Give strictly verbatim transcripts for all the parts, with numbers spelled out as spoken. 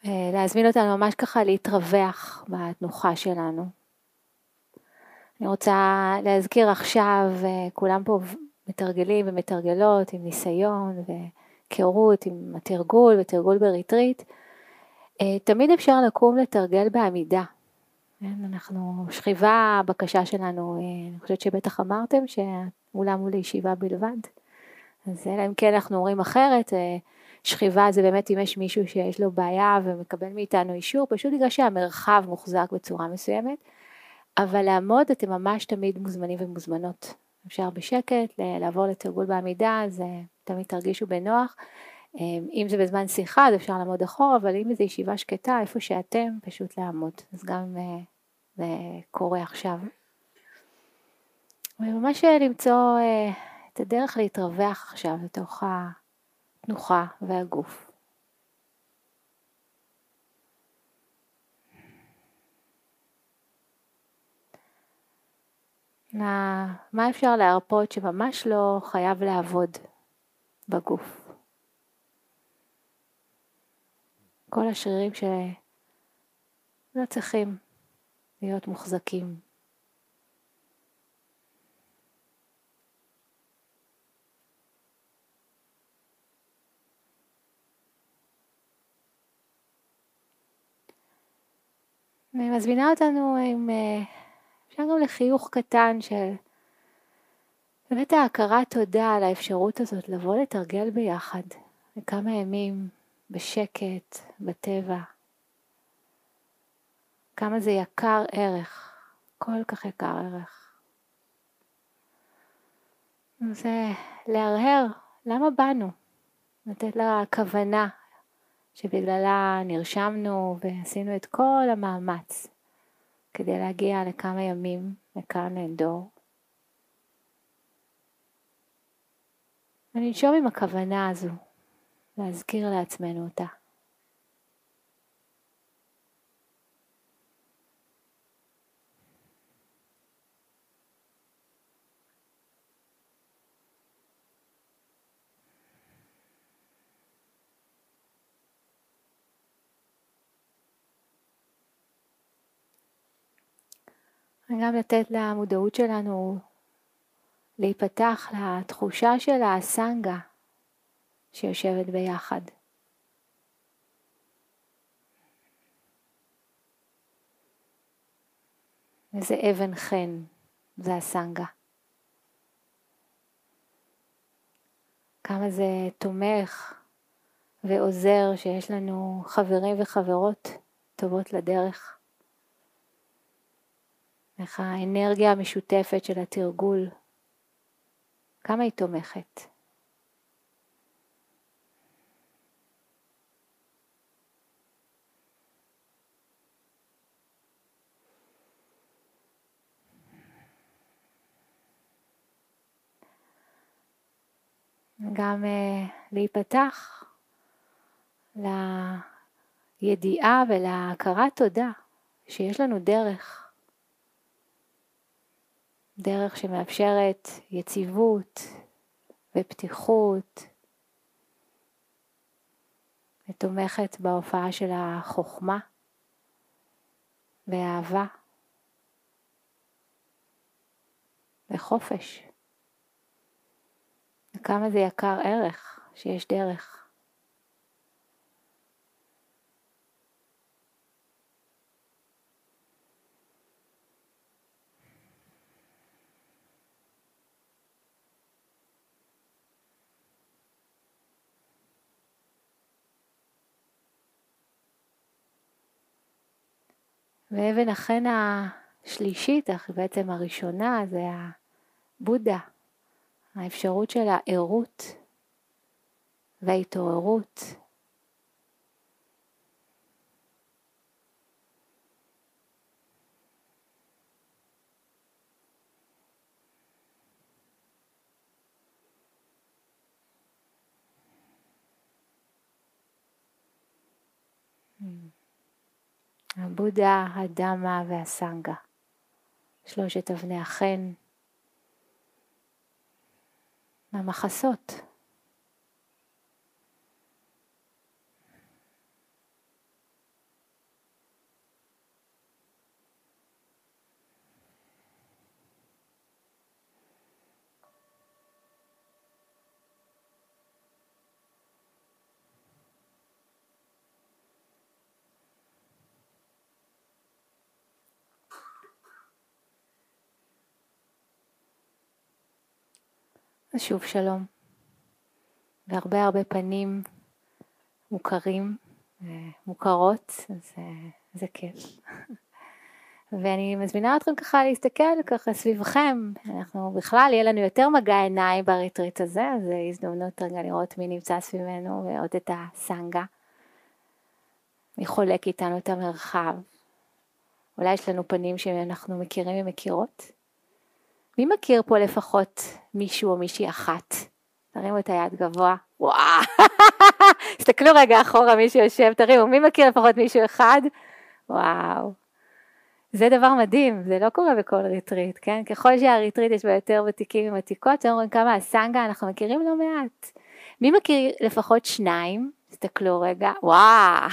להזמין אותנו ממש ככה להתרווח בתנוחה שלנו. אני רוצה להזכיר עכשיו, כולם פה מתרגלים ומתרגלות עם ניסיון והיכרות עם התרגול ותרגול בריטריט. תמיד אפשר לקום לתרגל בעמידה. אנחנו, שכיבה הבקשה שלנו, אני חושבת שבטח אמרתם שאולם הוא לישיבה בלבד. אז אלא אם כן אנחנו אומרים אחרת, שכיבה זה באמת אם יש מישהו שיש לו בעיה ומקבל מאיתנו אישור, פשוט בגלל שהמרחב מוחזק בצורה מסוימת, אבל לעמוד אתם ממש תמיד מוזמנים ומוזמנות. אפשר בשקט לעבור לתרגול בעמידה, אז תמיד תרגישו בנוח. אם זה בזמן שיחה, אז אפשר לעמוד אחורה, אבל אם זה ישיבה שקטה, איפה שאתם, פשוט לעמוד. אז גם זה קורה עכשיו. וממש למצוא את הדרך להתרווח עכשיו לתוך התנוחה והגוף. מה אפשר להרפות שממש לא חייב לעבוד בגוף? כל השרירים שלא צריכים להיות מוחזקים. אני מזמינה אותנו עם, אפשר גם לחיוך קטן של באמת ההכרת תודה על האפשרות הזאת לבוא לתרגל ביחד לכמה ימים בשקט, בטבע. כמה זה יקר ערך, כל כך יקר ערך. זה להרהר, למה באנו? לתת לה כוונה שבגללה נרשמנו ועשינו את כל המאמץ כדי להגיע לכמה ימים לכאן לאנדור. וננשום עם הכוונה הזו, להזכיר לעצמנו אותה. וגם לתת למודעות שלנו להיפתח לתחושה של הסנגה שיושבת ביחד. איזה אבן חן זה הסנגה. כמה זה תומך ועוזר שיש לנו חברים וחברות טובות לדרך. איך האנרגיה המשותפת של התרגול, כמה היא תומכת. גם uh, להיפתח לידיעה ולהכרת תודה שיש לנו דרך. דרך שמאפשרת יציבות ופתיחות ותומכת בהופעה של החוכמה והאהבה וחופש. וכמה זה יקר ערך שיש דרך. ואבן החן השלישית, אך בעצם הראשונה, זה הבודה. האפשרות של הערות וההתעוררות. הבודה, הדמה והסנגה. שלושת אבני החן. המחסות. אז שוב שלום, והרבה הרבה פנים מוכרים, מוכרות, אז זה כיף. ואני מזמינה אתכם ככה להסתכל ככה סביבכם, אנחנו בכלל יהיה לנו יותר מגע עיניים בריטריט הזה, אז זו הזדמנות רגע לראות מי נמצא סביבנו ועוד את הסנגה. מי חולק איתנו את המרחב. אולי יש לנו פנים שאנחנו מכירים ומכירות. מי מכיר פה לפחות מישהו או מישהי אחת? תרימו את היד גבוה. וואו! תסתכלו רגע אחורה מי שיושב, תרימו, מי מכיר לפחות מישהו אחד? וואו! זה דבר מדהים, זה לא קורה בכל ריטריט, כן? ככל שהריטריט יש בה יותר ותיקים ומתיקות, אתם רואים כמה הסנגה, אנחנו מכירים לא מעט. מי מכיר לפחות שניים? תסתכלו רגע, וואו!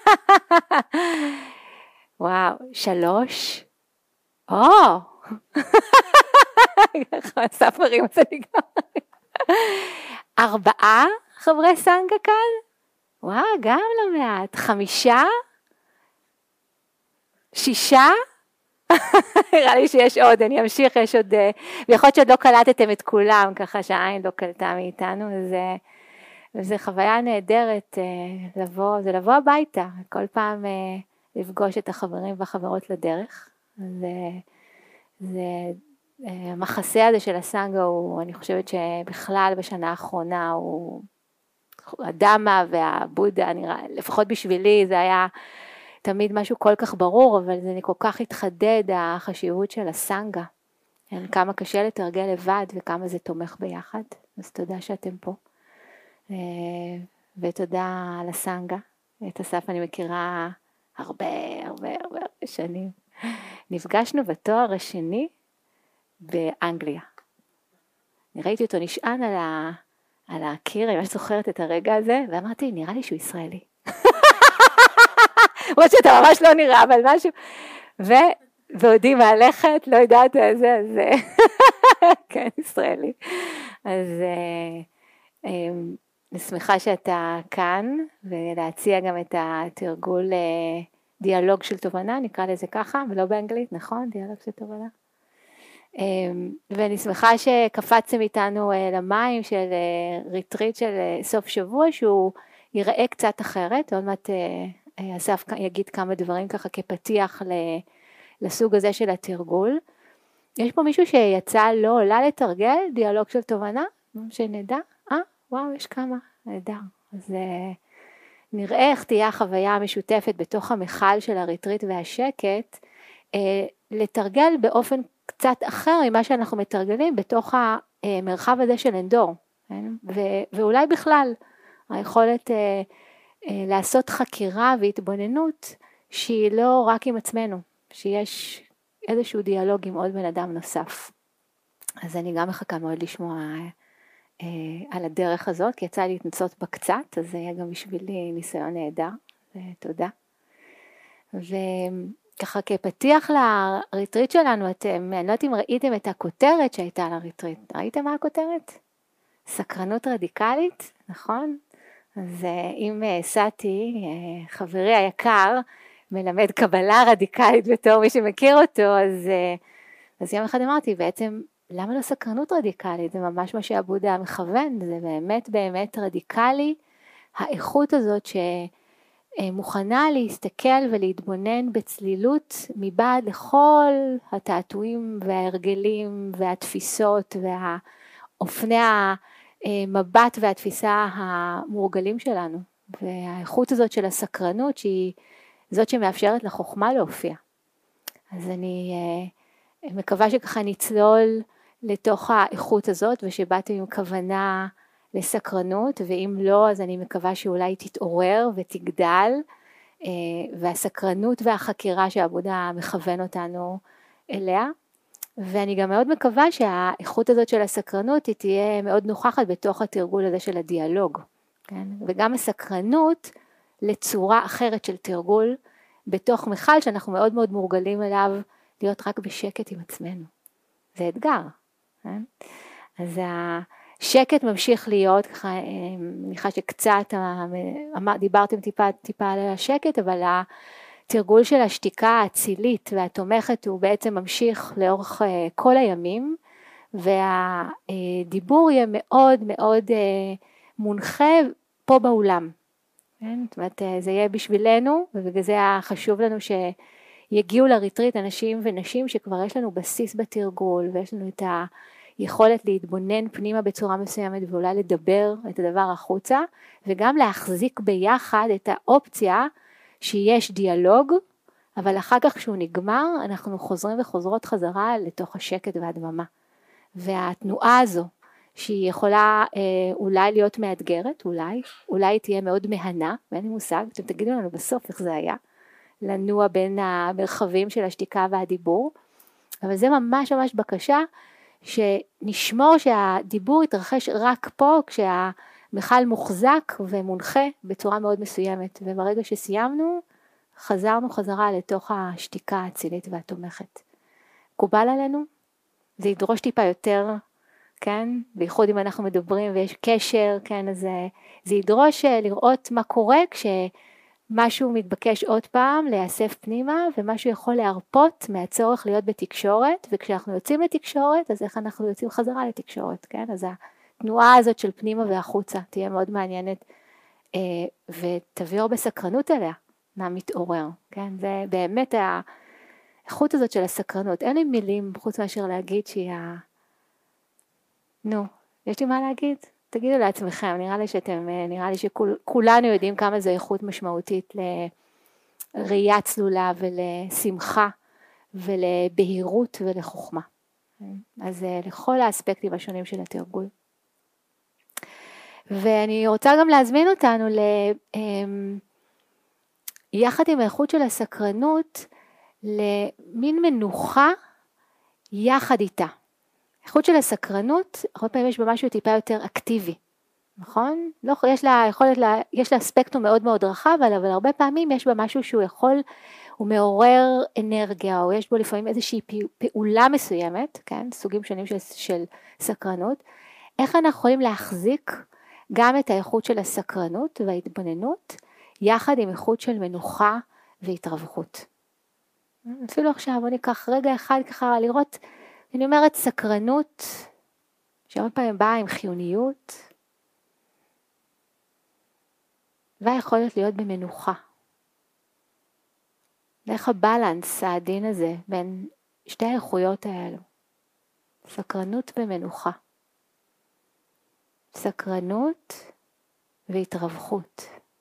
וואו, שלוש? או! ככה, ספרים, זה נגמר. ארבעה חברי סנגה כאן? וואו, גם לא מעט. חמישה? שישה? נראה לי שיש עוד, אני אמשיך, יש עוד, ויכול להיות שעוד לא קלטתם את כולם, ככה שהעין לא קלטה מאיתנו, וזה, וזה חוויה נהדרת לבוא, זה לבוא הביתה, כל פעם לפגוש את החברים והחברות לדרך, זה, זה, המחסה הזה של הסנגה הוא, אני חושבת שבכלל בשנה האחרונה הוא, הדמה והבודה, נראה, לפחות בשבילי זה היה, תמיד משהו כל כך ברור, אבל זה כל כך התחדד החשיבות של הסנגה. כמה קשה לתרגל לבד וכמה זה תומך ביחד. אז תודה שאתם פה. ותודה על הסנגה. את אסף אני מכירה הרבה, הרבה, הרבה שנים. נפגשנו בתואר השני באנגליה. אני ראיתי אותו נשען על, ה, על הקיר, אני ממש זוכרת את הרגע הזה, ואמרתי, נראה לי שהוא ישראלי. למרות שאתה ממש לא נראה, אבל משהו, ו... ועודי מהלכת, לא יודעת איזה, אז כן, ישראלי. אז אני שמחה שאתה כאן, ולהציע גם את התרגול דיאלוג של תובנה, נקרא לזה ככה, ולא באנגלית, נכון? דיאלוג של תובנה. ואני שמחה שקפצתם איתנו למים של ריטריט של סוף שבוע, שהוא ייראה קצת אחרת, עוד מעט אסף יגיד כמה דברים ככה כפתיח לסוג הזה של התרגול. יש פה מישהו שיצא לא עולה לתרגל דיאלוג של תובנה, שנדע, אה, וואו, יש כמה, נדע. אז נראה איך תהיה החוויה המשותפת בתוך המחל של הריטריט והשקט, לתרגל באופן קצת אחר ממה שאנחנו מתרגלים בתוך המרחב הזה של אנדור, ואולי בכלל היכולת לעשות חקירה והתבוננות שהיא לא רק עם עצמנו, שיש איזשהו דיאלוג עם עוד בן אדם נוסף. אז אני גם מחכה מאוד לשמוע אה, על הדרך הזאת, כי יצא לי להתנסות בה קצת, אז זה יהיה גם בשבילי ניסיון נהדר, ותודה. וככה כפתיח לריטריט שלנו, אתם, אני לא יודעת אם ראיתם את הכותרת שהייתה לריטריט, ראיתם מה הכותרת? סקרנות רדיקלית, נכון? אז אם סאטי, חברי היקר, מלמד קבלה רדיקלית בתור מי שמכיר אותו, אז, אז יום אחד אמרתי, בעצם, למה לא סקרנות רדיקלית? זה ממש מה שהבודה מכוון, זה באמת באמת רדיקלי, האיכות הזאת שמוכנה להסתכל ולהתבונן בצלילות מבעד לכל התעתועים וההרגלים והתפיסות והאופני המבט והתפיסה המורגלים שלנו, והאיכות הזאת של הסקרנות שהיא זאת שמאפשרת לחוכמה להופיע. אז אני מקווה שככה נצלול לתוך האיכות הזאת, ושבאתי עם כוונה לסקרנות, ואם לא, אז אני מקווה שאולי תתעורר ותגדל, והסקרנות והחקירה שהעבודה מכוון אותנו אליה, ואני גם מאוד מקווה שהאיכות הזאת של הסקרנות היא תהיה מאוד נוכחת בתוך התרגול הזה של הדיאלוג, כן? וגם הסקרנות לצורה אחרת של תרגול, בתוך מחל שאנחנו מאוד מאוד מורגלים אליו, להיות רק בשקט עם עצמנו. זה אתגר. כן? אז השקט ממשיך להיות, ככה, מניחה שקצת, דיברתם טיפה, טיפה על השקט, אבל התרגול של השתיקה האצילית והתומכת הוא בעצם ממשיך לאורך כל הימים, והדיבור יהיה מאוד מאוד מונחה פה באולם. זאת אומרת, זה יהיה בשבילנו, ובגלל זה היה חשוב לנו שיגיעו לריטריט אנשים ונשים שכבר יש לנו בסיס בתרגול, ויש לנו את היכולת להתבונן פנימה בצורה מסוימת, ואולי לדבר את הדבר החוצה, וגם להחזיק ביחד את האופציה שיש דיאלוג, אבל אחר כך כשהוא נגמר, אנחנו חוזרים וחוזרות חזרה לתוך השקט והדממה. והתנועה הזו, שהיא יכולה אה, אולי להיות מאתגרת, אולי, אולי היא תהיה מאוד מהנה, ואין לי מושג, אתם תגידו לנו בסוף איך זה היה, לנוע בין המרחבים של השתיקה והדיבור, אבל זה ממש ממש בקשה, שנשמור שהדיבור יתרחש רק פה, כשהמחל מוחזק ומונחה בצורה מאוד מסוימת, וברגע שסיימנו, חזרנו חזרה לתוך השתיקה האצילית והתומכת. קובל עלינו? זה ידרוש טיפה יותר, כן? בייחוד אם אנחנו מדברים ויש קשר, כן? אז זה ידרוש לראות מה קורה כשמשהו מתבקש עוד פעם להיאסף פנימה, ומשהו יכול להרפות מהצורך להיות בתקשורת, וכשאנחנו יוצאים לתקשורת, אז איך אנחנו יוצאים חזרה לתקשורת, כן? אז התנועה הזאת של פנימה והחוצה תהיה מאוד מעניינת, ותביאו בסקרנות אליה, מה מתעורר, כן? זה באמת האיכות הזאת של הסקרנות, אין לי מילים חוץ מאשר להגיד שהיא ה... נו, יש לי מה להגיד? תגידו לעצמכם, נראה לי שאתם, נראה לי שכולנו יודעים כמה זו איכות משמעותית לראייה צלולה ולשמחה ולבהירות ולחוכמה. אז לכל האספקטים השונים של התרגול. ואני רוצה גם להזמין אותנו ל... יחד עם האיכות של הסקרנות, למין מנוחה יחד איתה. האיכות של הסקרנות, הרבה פעמים יש בה משהו טיפה יותר אקטיבי, נכון? לא, יש לה, יכולת לה, יש לה ספקטרום מאוד מאוד רחב, אבל הרבה פעמים יש בה משהו שהוא יכול, הוא מעורר אנרגיה, או יש בו לפעמים איזושהי פעולה מסוימת, כן? סוגים שונים של, של סקרנות. איך אנחנו יכולים להחזיק גם את האיכות של הסקרנות וההתבוננות, יחד עם איכות של מנוחה והתרווחות. אפילו עכשיו בוא ניקח רגע אחד ככה לראות, אני אומרת סקרנות, שהרבה פעמים באה עם חיוניות, והיכולת להיות במנוחה. ואיך הבלנס העדין הזה בין שתי האיכויות האלו. סקרנות ומנוחה. סקרנות והתרווחות.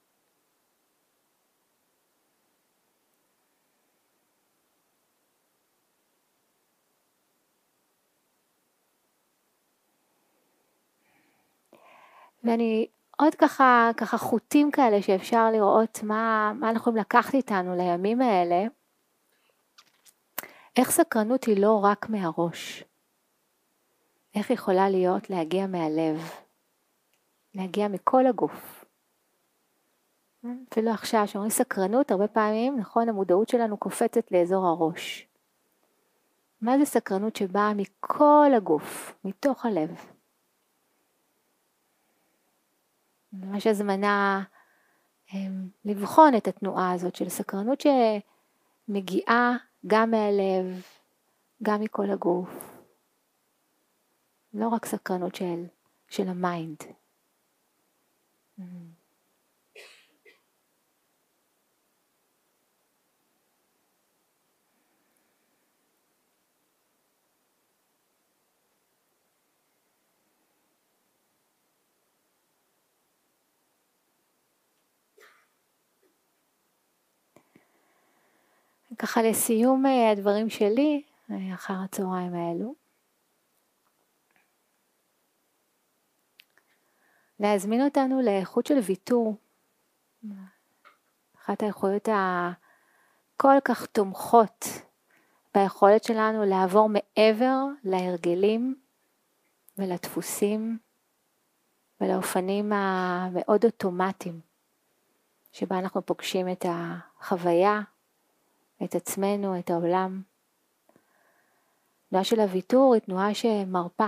ואני עוד ככה, ככה חוטים כאלה שאפשר לראות מה, מה אנחנו יכולים לקחת איתנו לימים האלה. איך סקרנות היא לא רק מהראש. איך יכולה להיות להגיע מהלב. להגיע מכל הגוף. אפילו עכשיו שאומרים סקרנות, הרבה פעמים, נכון, המודעות שלנו קופצת לאזור הראש. מה זה סקרנות שבאה מכל הגוף, מתוך הלב? ממש הזמנה לבחון את התנועה הזאת של סקרנות שמגיעה גם מהלב, גם מכל הגוף. לא רק סקרנות של, של המיינד. ככה לסיום הדברים שלי, אחר הצהריים האלו, להזמין אותנו לאיכות של ויתור. אחת האיכויות הכל כך תומכות ביכולת שלנו לעבור מעבר להרגלים ולדפוסים ולאופנים המאוד אוטומטיים, שבה אנחנו פוגשים את החוויה, את עצמנו, את העולם. תנועה של הוויתור היא תנועה שמרפה,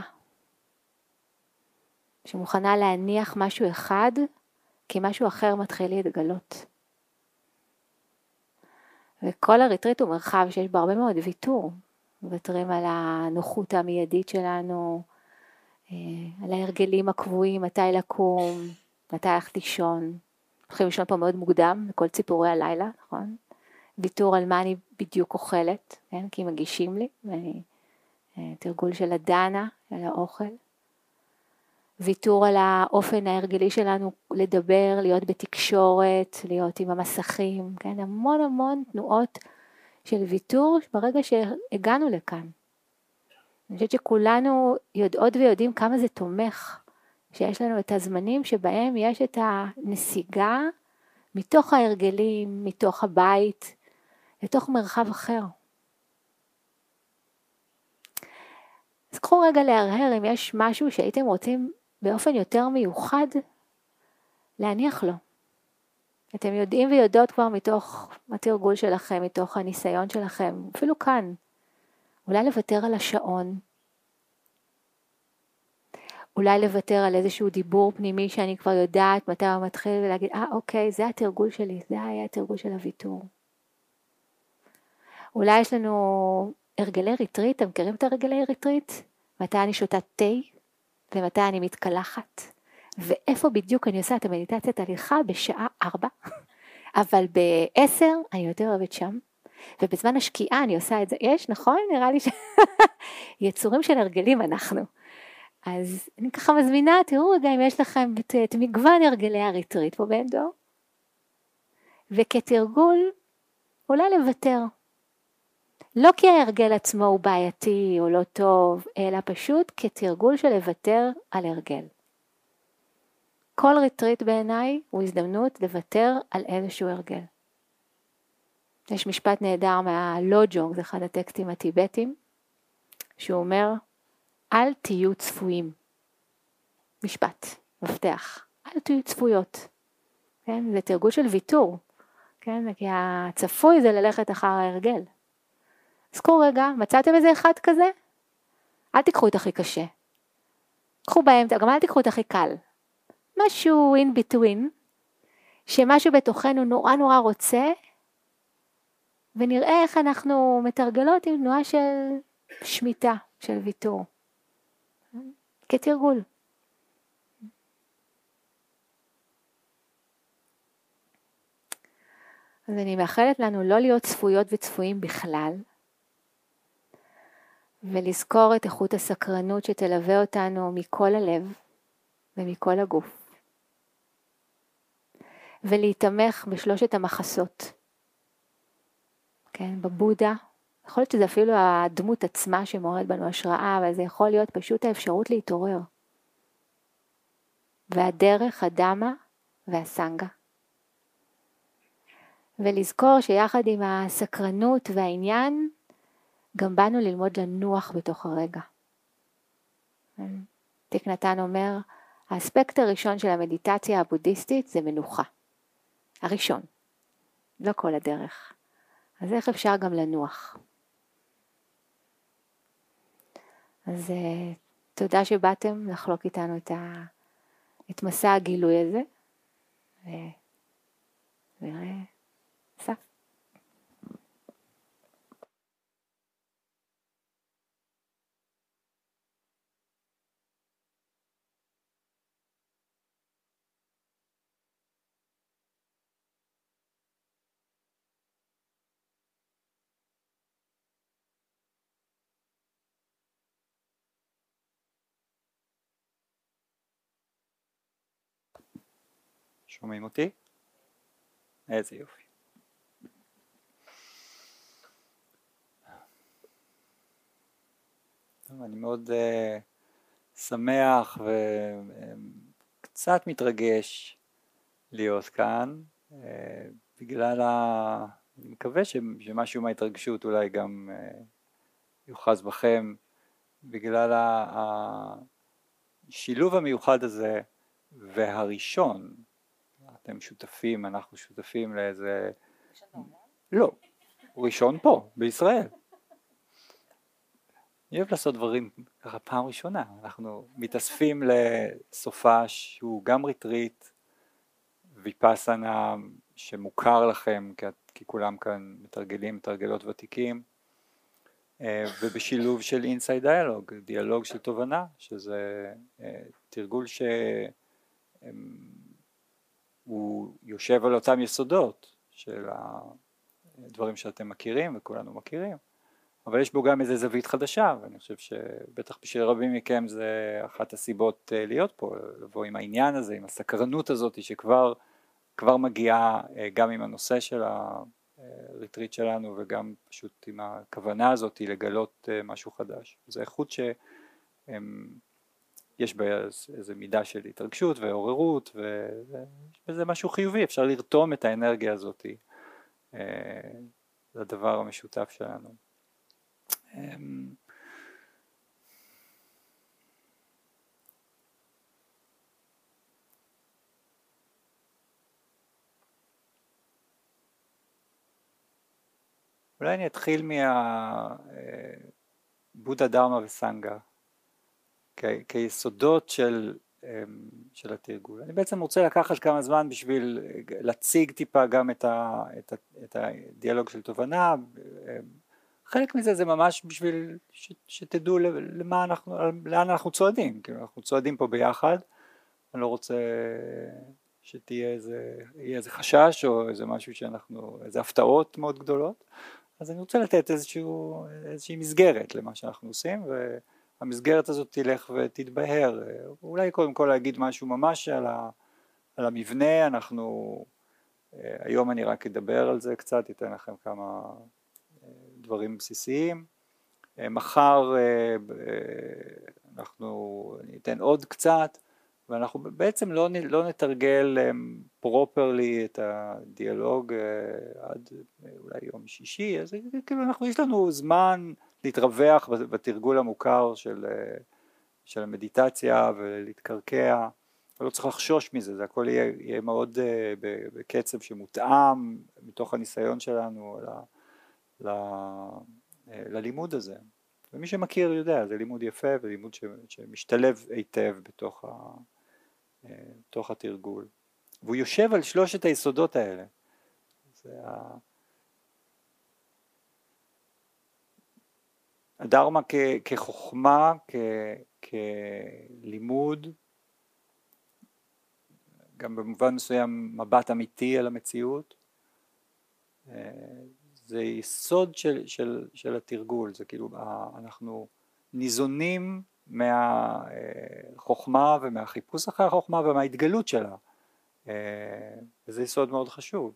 שמוכנה להניח משהו אחד, כי משהו אחר מתחיל להתגלות. וכל הריטריט הוא מרחב שיש בו הרבה מאוד ויתור, מוותרים על הנוחות המיידית שלנו, על ההרגלים הקבועים, מתי לקום, מתי הלכת לישון. הולכים לישון פה מאוד מוקדם, בכל ציפורי הלילה, נכון? ויתור על מה אני בדיוק אוכלת, כן? כי מגישים לי, ואני, תרגול של הדנה, על האוכל. ויתור על האופן ההרגלי שלנו לדבר, להיות בתקשורת, להיות עם המסכים, כן? המון המון תנועות של ויתור ברגע שהגענו לכאן. אני חושבת שכולנו יודעות ויודעים כמה זה תומך, שיש לנו את הזמנים שבהם יש את הנסיגה מתוך ההרגלים, מתוך הבית, לתוך מרחב אחר. אז קחו רגע להרהר אם יש משהו שהייתם רוצים באופן יותר מיוחד להניח לו. אתם יודעים ויודעות כבר מתוך התרגול שלכם, מתוך הניסיון שלכם, אפילו כאן, אולי לוותר על השעון, אולי לוותר על איזשהו דיבור פנימי שאני כבר יודעת מתי הוא מתחיל ולהגיד, אה אוקיי, זה התרגול שלי, זה היה התרגול של הוויתור. אולי יש לנו הרגלי ריטריט, אתם מכירים את הרגלי ריטריט? מתי אני שותה תה ומתי אני מתקלחת, ואיפה בדיוק אני עושה את המדיטציית הליכה בשעה ארבע, אבל בעשר אני יותר אוהבת שם, ובזמן השקיעה אני עושה את זה, יש נכון? נראה לי ש... יצורים של הרגלים אנחנו. אז אני ככה מזמינה, תראו רגע אם יש לכם את, את מגוון הרגלי הריטריט פה בן דור, וכתרגול אולי לוותר. לא כי ההרגל עצמו הוא בעייתי או לא טוב, אלא פשוט כתרגול של לוותר על הרגל. כל ריטריט בעיניי הוא הזדמנות לוותר על איזשהו הרגל. יש משפט נהדר מהלוג'ונג, זה אחד הטקסטים הטיבטיים, שהוא אומר, אל תהיו צפויים. משפט, מפתח. אל תהיו צפויות. כן? זה תרגול של ויתור. כן? כי הצפוי זה ללכת אחר ההרגל. אז קחו רגע, מצאתם איזה אחד כזה? אל תיקחו את הכי קשה. קחו באמצע, גם אל תיקחו את הכי קל. משהו in between, שמשהו בתוכנו נורא נורא רוצה, ונראה איך אנחנו מתרגלות עם תנועה של שמיטה, של ויתור. כתרגול. אז אני מאחלת לנו לא להיות צפויות וצפויים בכלל, ולזכור את איכות הסקרנות שתלווה אותנו מכל הלב ומכל הגוף. ולהתמך בשלושת המחסות. כן, בבודה, יכול להיות שזה אפילו הדמות עצמה שמעוררת בנו השראה, אבל זה יכול להיות פשוט האפשרות להתעורר. והדרך, הדמה והסנגה. ולזכור שיחד עם הסקרנות והעניין, גם באנו ללמוד לנוח בתוך הרגע. תיק נתן אומר, האספקט הראשון של המדיטציה הבודהיסטית זה מנוחה. הראשון, לא כל הדרך. אז איך אפשר גם לנוח? אז תודה שבאתם לחלוק איתנו את, ה... את מסע הגילוי הזה. ונראה סף. שומעים אותי? איזה יופי. טוב, אני מאוד uh, שמח וקצת מתרגש להיות כאן, uh, בגלל ה... אני מקווה ש... שמשהו מההתרגשות אולי גם uh, יוחז בכם, בגלל השילוב המיוחד הזה והראשון. אתם שותפים, אנחנו שותפים לאיזה... לא, הוא ראשון פה, בישראל. אני אוהב לעשות דברים ככה פעם ראשונה. אנחנו מתאספים לסופה שהוא גם ריטריט, ויפאסנה שמוכר לכם, כי, כי כולם כאן מתרגלים, מתרגלות ותיקים, ובשילוב של אינסייד דיאלוג, דיאלוג של תובנה, שזה תרגול שהוא יושב על אותם יסודות של הדברים שאתם מכירים וכולנו מכירים, אבל יש בו גם איזה זווית חדשה, ואני חושב שבטח בשביל רבים מכם זה אחת הסיבות להיות פה, לבוא עם העניין הזה, עם הסקרנות הזאת שכבר כבר מגיעה גם עם הנושא של הריטריט שלנו, וגם פשוט עם הכוונה הזאת לגלות משהו חדש. זו איכות שיש בה איזו מידה של התרגשות ועוררות, וזה משהו חיובי, אפשר לרתום את האנרגיה הזאת לדבר המשותף שלנו. אולי אני אתחיל מהבודה דרמה וסנגה כיסודות של, של התרגול. אני בעצם רוצה לקחת כמה זמן בשביל להציג טיפה גם את, ה, את, ה, את הדיאלוג של תובנה. חלק מזה זה ממש בשביל ש, שתדעו למה אנחנו, לאן אנחנו צועדים, כאילו אנחנו צועדים פה ביחד. אני לא רוצה שתהיה איזה, יהיה איזה חשש או איזה משהו שאנחנו, איזה הפתעות מאוד גדולות. אז אני רוצה לתת איזשהו, איזושהי מסגרת למה שאנחנו עושים, והמסגרת הזאת תלך ותתבהר. אולי קודם כל להגיד משהו ממש על, ה, על המבנה. אנחנו, היום אני רק אדבר על זה קצת, אתן לכם כמה דברים בסיסיים. מחר אנחנו ניתן עוד קצת, ואנחנו בעצם לא, לא נתרגל פרופרלי את הדיאלוג עד אולי יום שישי, אז כאילו אנחנו, יש לנו זמן להתרווח בתרגול המוכר של, של המדיטציה ולהתקרקע, ולא צריך לחשוש מזה, זה הכל יהיה, יהיה מאוד בקצב שמותאם מתוך הניסיון שלנו ל, ל, ללימוד הזה. ומי שמכיר יודע, זה לימוד יפה ולימוד שמשתלב היטב בתוך, ה, בתוך התרגול. והוא יושב על שלושת היסודות האלה. זה ה... הדרמה כ, כחוכמה, כ, כלימוד, גם במובן מסוים מבט אמיתי על המציאות. זה יסוד של, של, של התרגול, זה כאילו אנחנו ניזונים מהחוכמה ומהחיפוש אחרי החוכמה ומההתגלות שלה, וזה יסוד מאוד חשוב.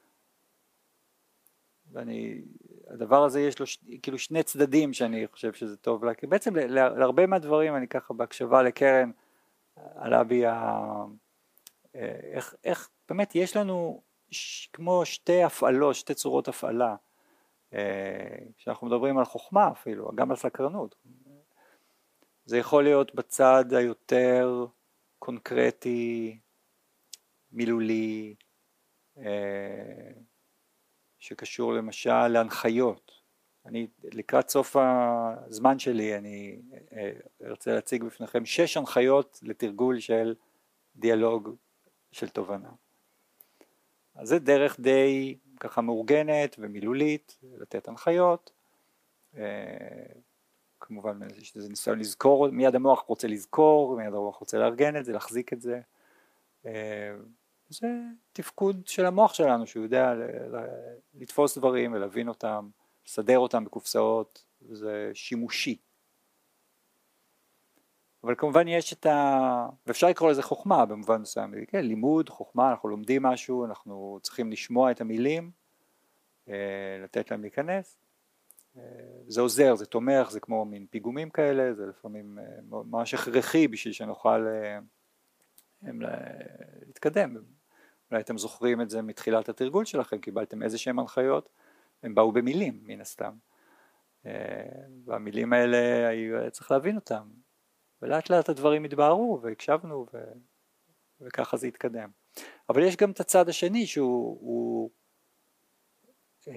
ואני, הדבר הזה יש לו ש, כאילו שני צדדים שאני חושב שזה טוב לה, כי בעצם להרבה מהדברים אני ככה בהקשבה לקרן עלה בי ה, איך, איך באמת יש לנו ש, כמו שתי הפעלות, שתי צורות הפעלה, כשאנחנו מדברים על חוכמה אפילו, גם על סקרנות. זה יכול להיות בצד היותר קונקרטי, מילולי, שקשור למשל להנחיות. אני לקראת סוף הזמן שלי, אני ארצה להציג בפניכם שש הנחיות לתרגול של דיאלוג של תובנה. אז זה דרך די ככה מאורגנת ומילולית, לתת הנחיות. כמובן שזה ניסיון לזכור, מיד המוח רוצה לזכור, מיד המוח רוצה לארגן את זה, להחזיק את זה. זה תפקוד של המוח שלנו, שהוא יודע לתפוס דברים ולהבין אותם, לסדר אותם בקופסאות, זה שימושי. אבל כמובן יש את ה... ואפשר לקרוא לזה חוכמה במובן מסוים, כן, לימוד, חוכמה, אנחנו לומדים משהו, אנחנו צריכים לשמוע את המילים, לתת להם להיכנס, זה עוזר, זה תומך, זה כמו מין פיגומים כאלה, זה לפעמים ממש הכרחי בשביל שנוכל להתקדם. אולי אתם זוכרים את זה מתחילת התרגול שלכם, קיבלתם איזה שהם הנחיות, הם באו במילים מן הסתם, והמילים האלה צריך להבין אותם, ולאט לאט הדברים התבהרו והקשבנו ו... וככה זה התקדם. אבל יש גם את הצד השני שהוא הוא, אה,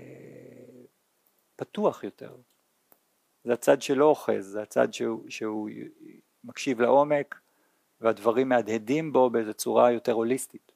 פתוח יותר. זה הצד שלא אוחז, זה הצד שהוא, שהוא מקשיב לעומק והדברים מהדהדים בו באיזו צורה יותר הוליסטית.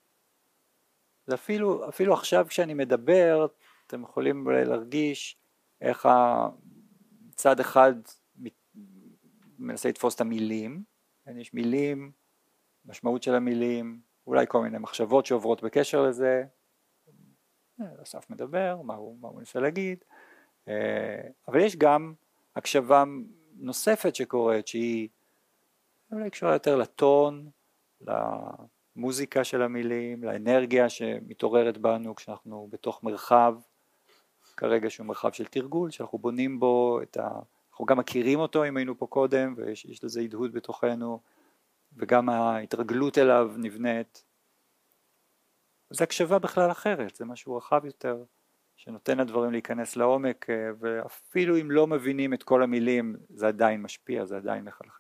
ואפילו אפילו עכשיו כשאני מדבר, אתם יכולים אולי להרגיש איך הצד אחד מנסה לתפוס את המילים, יש מילים, משמעות של המילים, אולי כל מיני מחשבות שעוברות בקשר לזה, אסף מדבר, מה הוא, מה הוא מנסה להגיד, אבל יש גם הקשבה נוספת שקורית, שהיא אולי קשורה יותר לטון, למוזיקה של המילים, לאנרגיה שמתעוררת בנו כשאנחנו בתוך מרחב, כרגע שהוא מרחב של תרגול, שאנחנו בונים בו את ה... אנחנו גם מכירים אותו אם היינו פה קודם, ויש לזה הדהוד בתוכנו, וגם ההתרגלות אליו נבנית. זה הקשבה בכלל אחרת, זה משהו רחב יותר, שנותן לדברים להיכנס לעומק, ואפילו אם לא מבינים את כל המילים, זה עדיין משפיע, זה עדיין מחלחל.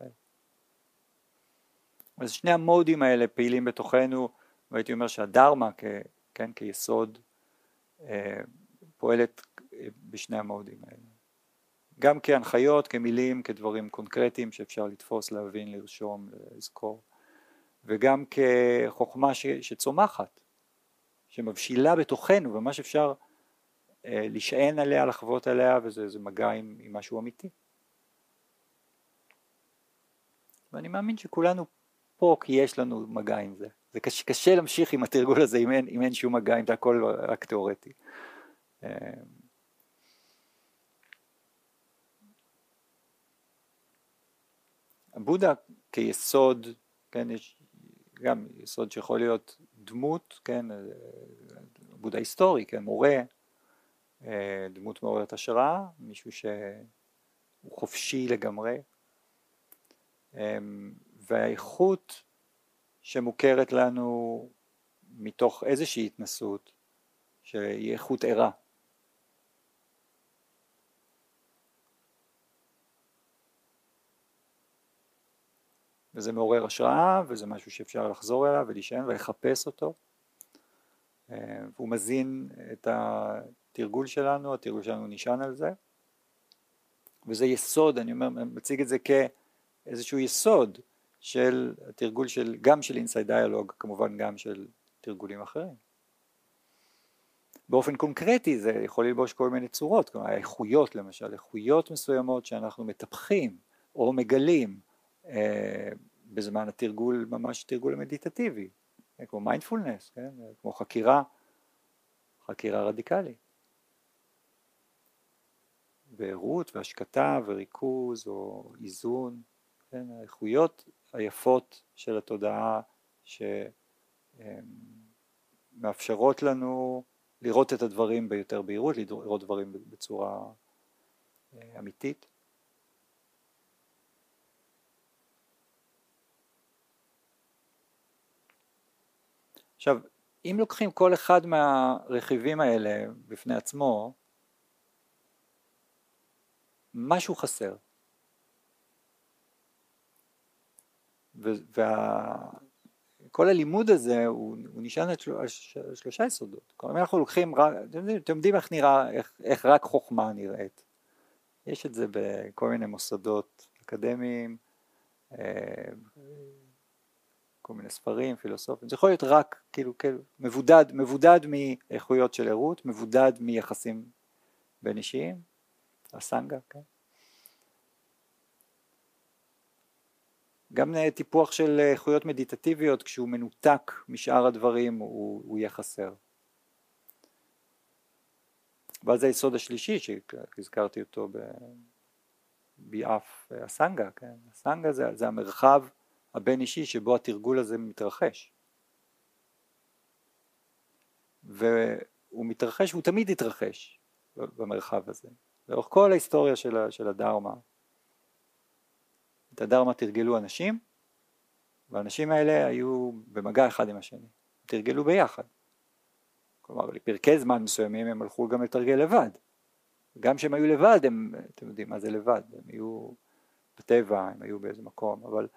אז שני המודים האלה פעילים בתוכנו, והייתי אומר שהדרמה כ, כן, כיסוד פועלת בשני המודים האלה. גם כהנחיות, כמילים, כדברים קונקרטיים שאפשר לתפוס, להבין, לרשום, לזכור, וגם כחוכמה ש, שצומחת, שמבשילה בתוכנו, וממש אפשר אה, לשען עליה, לחוות עליה, וזה זה מגע עם, עם משהו אמיתי. ואני מאמין שכולנו פה כי יש לנו מגע עם זה. זה קשה, קשה להמשיך עם התרגול הזה אם אין, אם אין שום מגע, אם זה הכל רק תיאורטי. הבודה כיסוד, כן, יש גם יסוד שיכול להיות דמות, כן, בודה היסטורי, כן, מורה, דמות מעוררת השראה, מישהו שהוא חופשי לגמרי, והאיכות שמוכרת לנו מתוך איזושהי התנסות, שהיא איכות ערה. וזה מעורר השראה, וזה משהו שאפשר לחזור אליו ולהישען ולחפש אותו. והוא מזין את התרגול שלנו, התרגול שלנו נשען על זה. וזה יסוד, אני אומר, מציג את זה כאיזשהו יסוד של התרגול של, גם של אינסייד דיאלוג, כמובן גם של תרגולים אחרים. באופן קונקרטי זה יכול ללבוש כל מיני צורות, כלומר האיכויות למשל, איכויות מסוימות שאנחנו מטפחים או מגלים אה, בזמן התרגול, ממש תרגול מדיטטיבי, כמו מיינדפולנס, כן? כמו חקירה, חקירה רדיקלית. וערות והשקטה וריכוז או איזון, כן? האיכויות היפות של התודעה שמאפשרות לנו לראות את הדברים ביותר בהירות, לראות דברים בצורה אמיתית. עכשיו, אם לוקחים כל אחד מהרכיבים האלה בפני עצמו, משהו חסר. וכל הלימוד הזה הוא, הוא נשען על שלושה יסודות. כלומר, אנחנו לוקחים, אתם יודעים איך נראה, איך, איך רק חוכמה נראית. יש את זה בכל מיני מוסדות אקדמיים, כל מיני ספרים, פילוסופים. זה יכול להיות רק כאילו, כאילו מבודד, מבודד מאיכויות של ערות, מבודד מיחסים בין אישיים, הסנגה, כן? גם טיפוח של איכויות מדיטטיביות, כשהוא מנותק משאר הדברים, הוא, הוא יהיה חסר. ואז זה היסוד השלישי, שהזכרתי אותו ביאף הסנגה, כן? הסנגה זה, זה המרחב הבין אישי שבו התרגול הזה מתרחש. והוא מתרחש, הוא תמיד יתרחש במרחב הזה. לאורך כל ההיסטוריה של, של הדרמה. את הדרמה תרגלו אנשים, והאנשים האלה היו במגע אחד עם השני. תרגלו ביחד. כלומר, לפרקי זמן מסוימים הם הלכו גם לתרגל לבד. גם שהם היו לבד, הם, אתם יודעים מה זה לבד, הם היו בטבע, הם היו באיזה מקום, אבל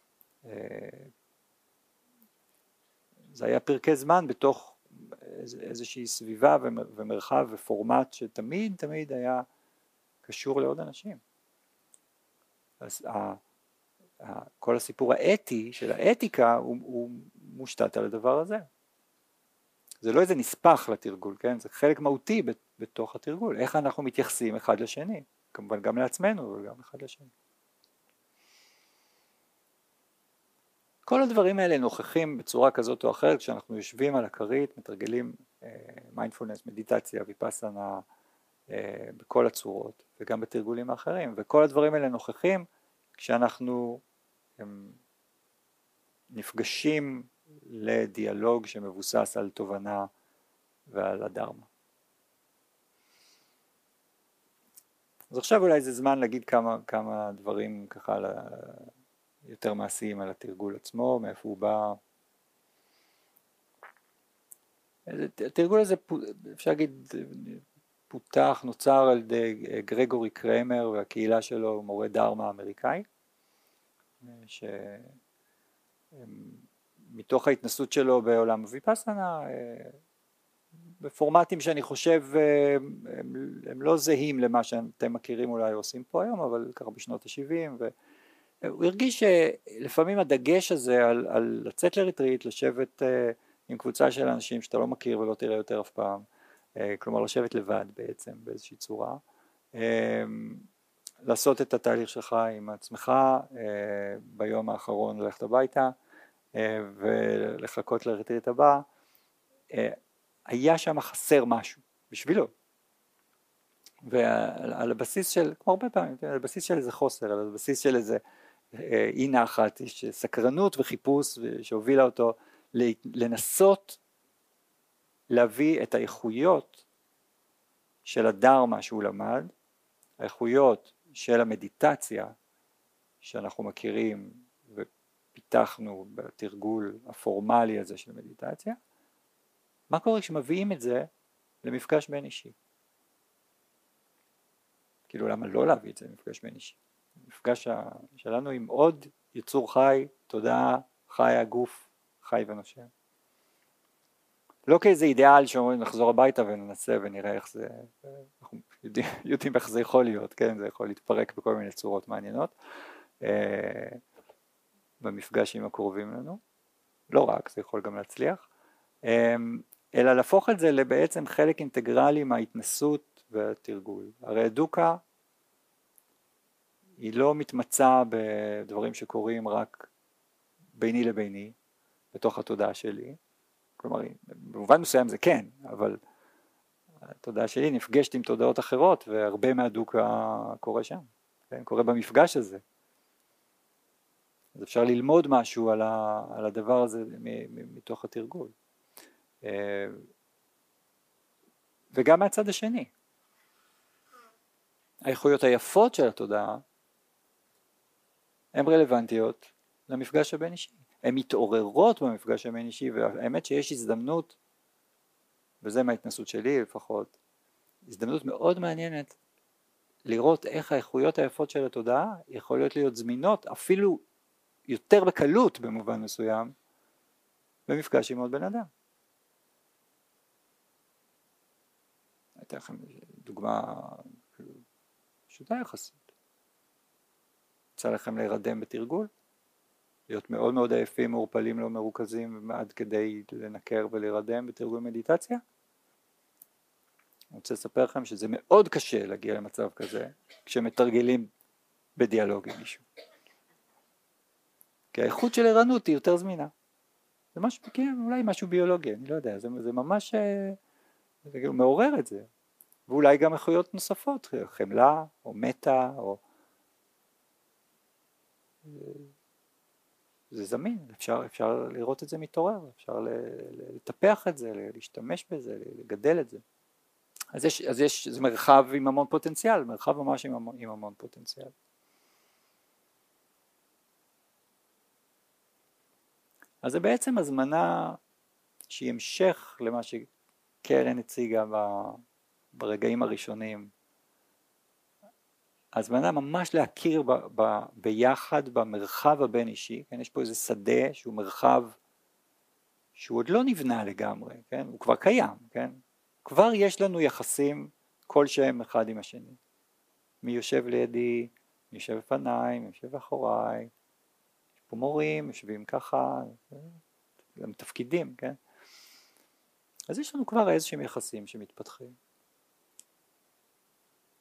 זה היה פרקי זמן בתוך איזושהי סביבה ומרחב ופורמט שתמיד תמיד היה קשור לעוד אנשים. אז כל הסיפור האתי של האתיקה הוא, הוא מושתת על הדבר הזה. זה לא איזה נספח לתרגול, כן? זה חלק מהותי בתוך התרגול, איך אנחנו מתייחסים אחד לשני, כמובן גם לעצמנו וגם אחד לשני. כל הדברים האלה נוכחים בצורה כזאת או אחרת כשאנחנו יושבים על הכרית, מתרגלים מיינדפולנס, מדיטציה, ויפאסנה, בכל הצורות וגם בתרגולים האחרים, וכל הדברים האלה נוכחים כשאנחנו הם, נפגשים לדיאלוג שמבוסס על תובנה ועל הדרמה. אז עכשיו אולי זה זמן להגיד כמה, כמה דברים ככה על ה... יותר מעשיים על התרגול עצמו, מאיפה הוא בא. התרגול הזה, אפשר להגיד, פותח, נוצר על ידי גרגורי קרמר והקהילה שלו, הוא מורה דרמה אמריקאי, שמתוך ההתנסות שלו בעולם הוויפאסנה, בפורמטים שאני חושב הם, הם לא זהים למה שאתם מכירים אולי עושים פה היום, אבל ככה בשנות ה-שבעים, ו... הוא הרגיש שלפעמים הדגש הזה על, על לצאת לריטריט, לשבת uh, עם קבוצה של אנשים שאתה לא מכיר ולא תראה יותר אף פעם, uh, כלומר לשבת לבד בעצם באיזושהי צורה, uh, לעשות את התהליך שלך עם עצמך, uh, ביום האחרון ללכת הביתה uh, ולחכות לריטריט הבא, uh, היה שם חסר משהו בשבילו, ועל הבסיס של, כמו הרבה פעמים, על הבסיס של איזה חוסר, על הבסיס של איזה אי נחת, סקרנות וחיפוש שהובילה אותו לנסות להביא את האיכויות של הדרמה שהוא למד, האיכויות של המדיטציה שאנחנו מכירים ופיתחנו בתרגול הפורמלי הזה של מדיטציה, מה קורה כשמביאים את זה למפגש בין אישי? כאילו למה לא להביא את זה למפגש בין אישי? המפגש שלנו עם עוד יצור חי, תודעה, חי הגוף, חי ונושם. לא כאיזה אידיאל שאומרים נחזור הביתה וננסה ונראה איך זה, אנחנו יודעים, יודעים איך זה יכול להיות, כן? זה יכול להתפרק בכל מיני צורות מעניינות, אה, במפגש עם הקרובים לנו, לא רק, זה יכול גם להצליח, אה, אלא להפוך את זה לבעצם חלק אינטגרלי מההתנסות והתרגול. הרי הדוקה היא לא מתמצאה בדברים שקורים רק ביני לביני, בתוך התודעה שלי, כלומר, במובן מסוים זה כן, אבל התודעה שלי נפגשת עם תודעות אחרות, והרבה מהדוקה קורה שם, כן? קורה במפגש הזה. אז אפשר ללמוד משהו על, ה, על הדבר הזה מתוך התרגול. וגם מהצד השני. האיכויות היפות של התודעה, הן רלוונטיות למפגש הבין אישי. הן מתעוררות במפגש הבין אישי, והאמת שיש הזדמנות, וזה מההתנסות שלי לפחות, הזדמנות מאוד מעניינת לראות איך האיכויות היפות של התודעה יכולות להיות זמינות, אפילו יותר בקלות במובן מסוים, במפגש עם עוד בן אדם. הייתה לכם דוגמה פשוטה יחסית. יצא לכם להירדם בתרגול? להיות מאוד מאוד עייפים, מעורפלים, לא מרוכזים, עד כדי לנקר ולהירדם בתרגול מדיטציה? אני רוצה לספר לכם שזה מאוד קשה להגיע למצב כזה, כשמתרגלים בדיאלוג עם מישהו. כי האיכות של ערנות היא יותר זמינה. זה משהו, כן, אולי משהו ביולוגי, אני לא יודע, זה, זה ממש זה מעורר את זה. ואולי גם איכויות נוספות, חמלה, או מטה, או... זה זמין, אפשר, אפשר לראות את זה מתעורר, אפשר לטפח את זה, להשתמש בזה, לגדל את זה. אז יש, אז יש, זה מרחב עם המון פוטנציאל, מרחב ממש עם המון, עם המון פוטנציאל. אז זה בעצם הזמנה שהיא המשך למה שקרן הציגה ברגעים הראשונים. הזמנה ממש להכיר ב, ב, ביחד במרחב הבין אישי, כן? יש פה איזה שדה שהוא מרחב שהוא עוד לא נבנה לגמרי, כן? הוא כבר קיים, כן? כבר יש לנו יחסים כלשהם אחד עם השני. מי יושב לידי, מי יושב בפניי, מי יושב אחוריי, יש פה מורים, יושבים ככה, גם תפקידים, כן? אז יש לנו כבר איזשהם יחסים שמתפתחים.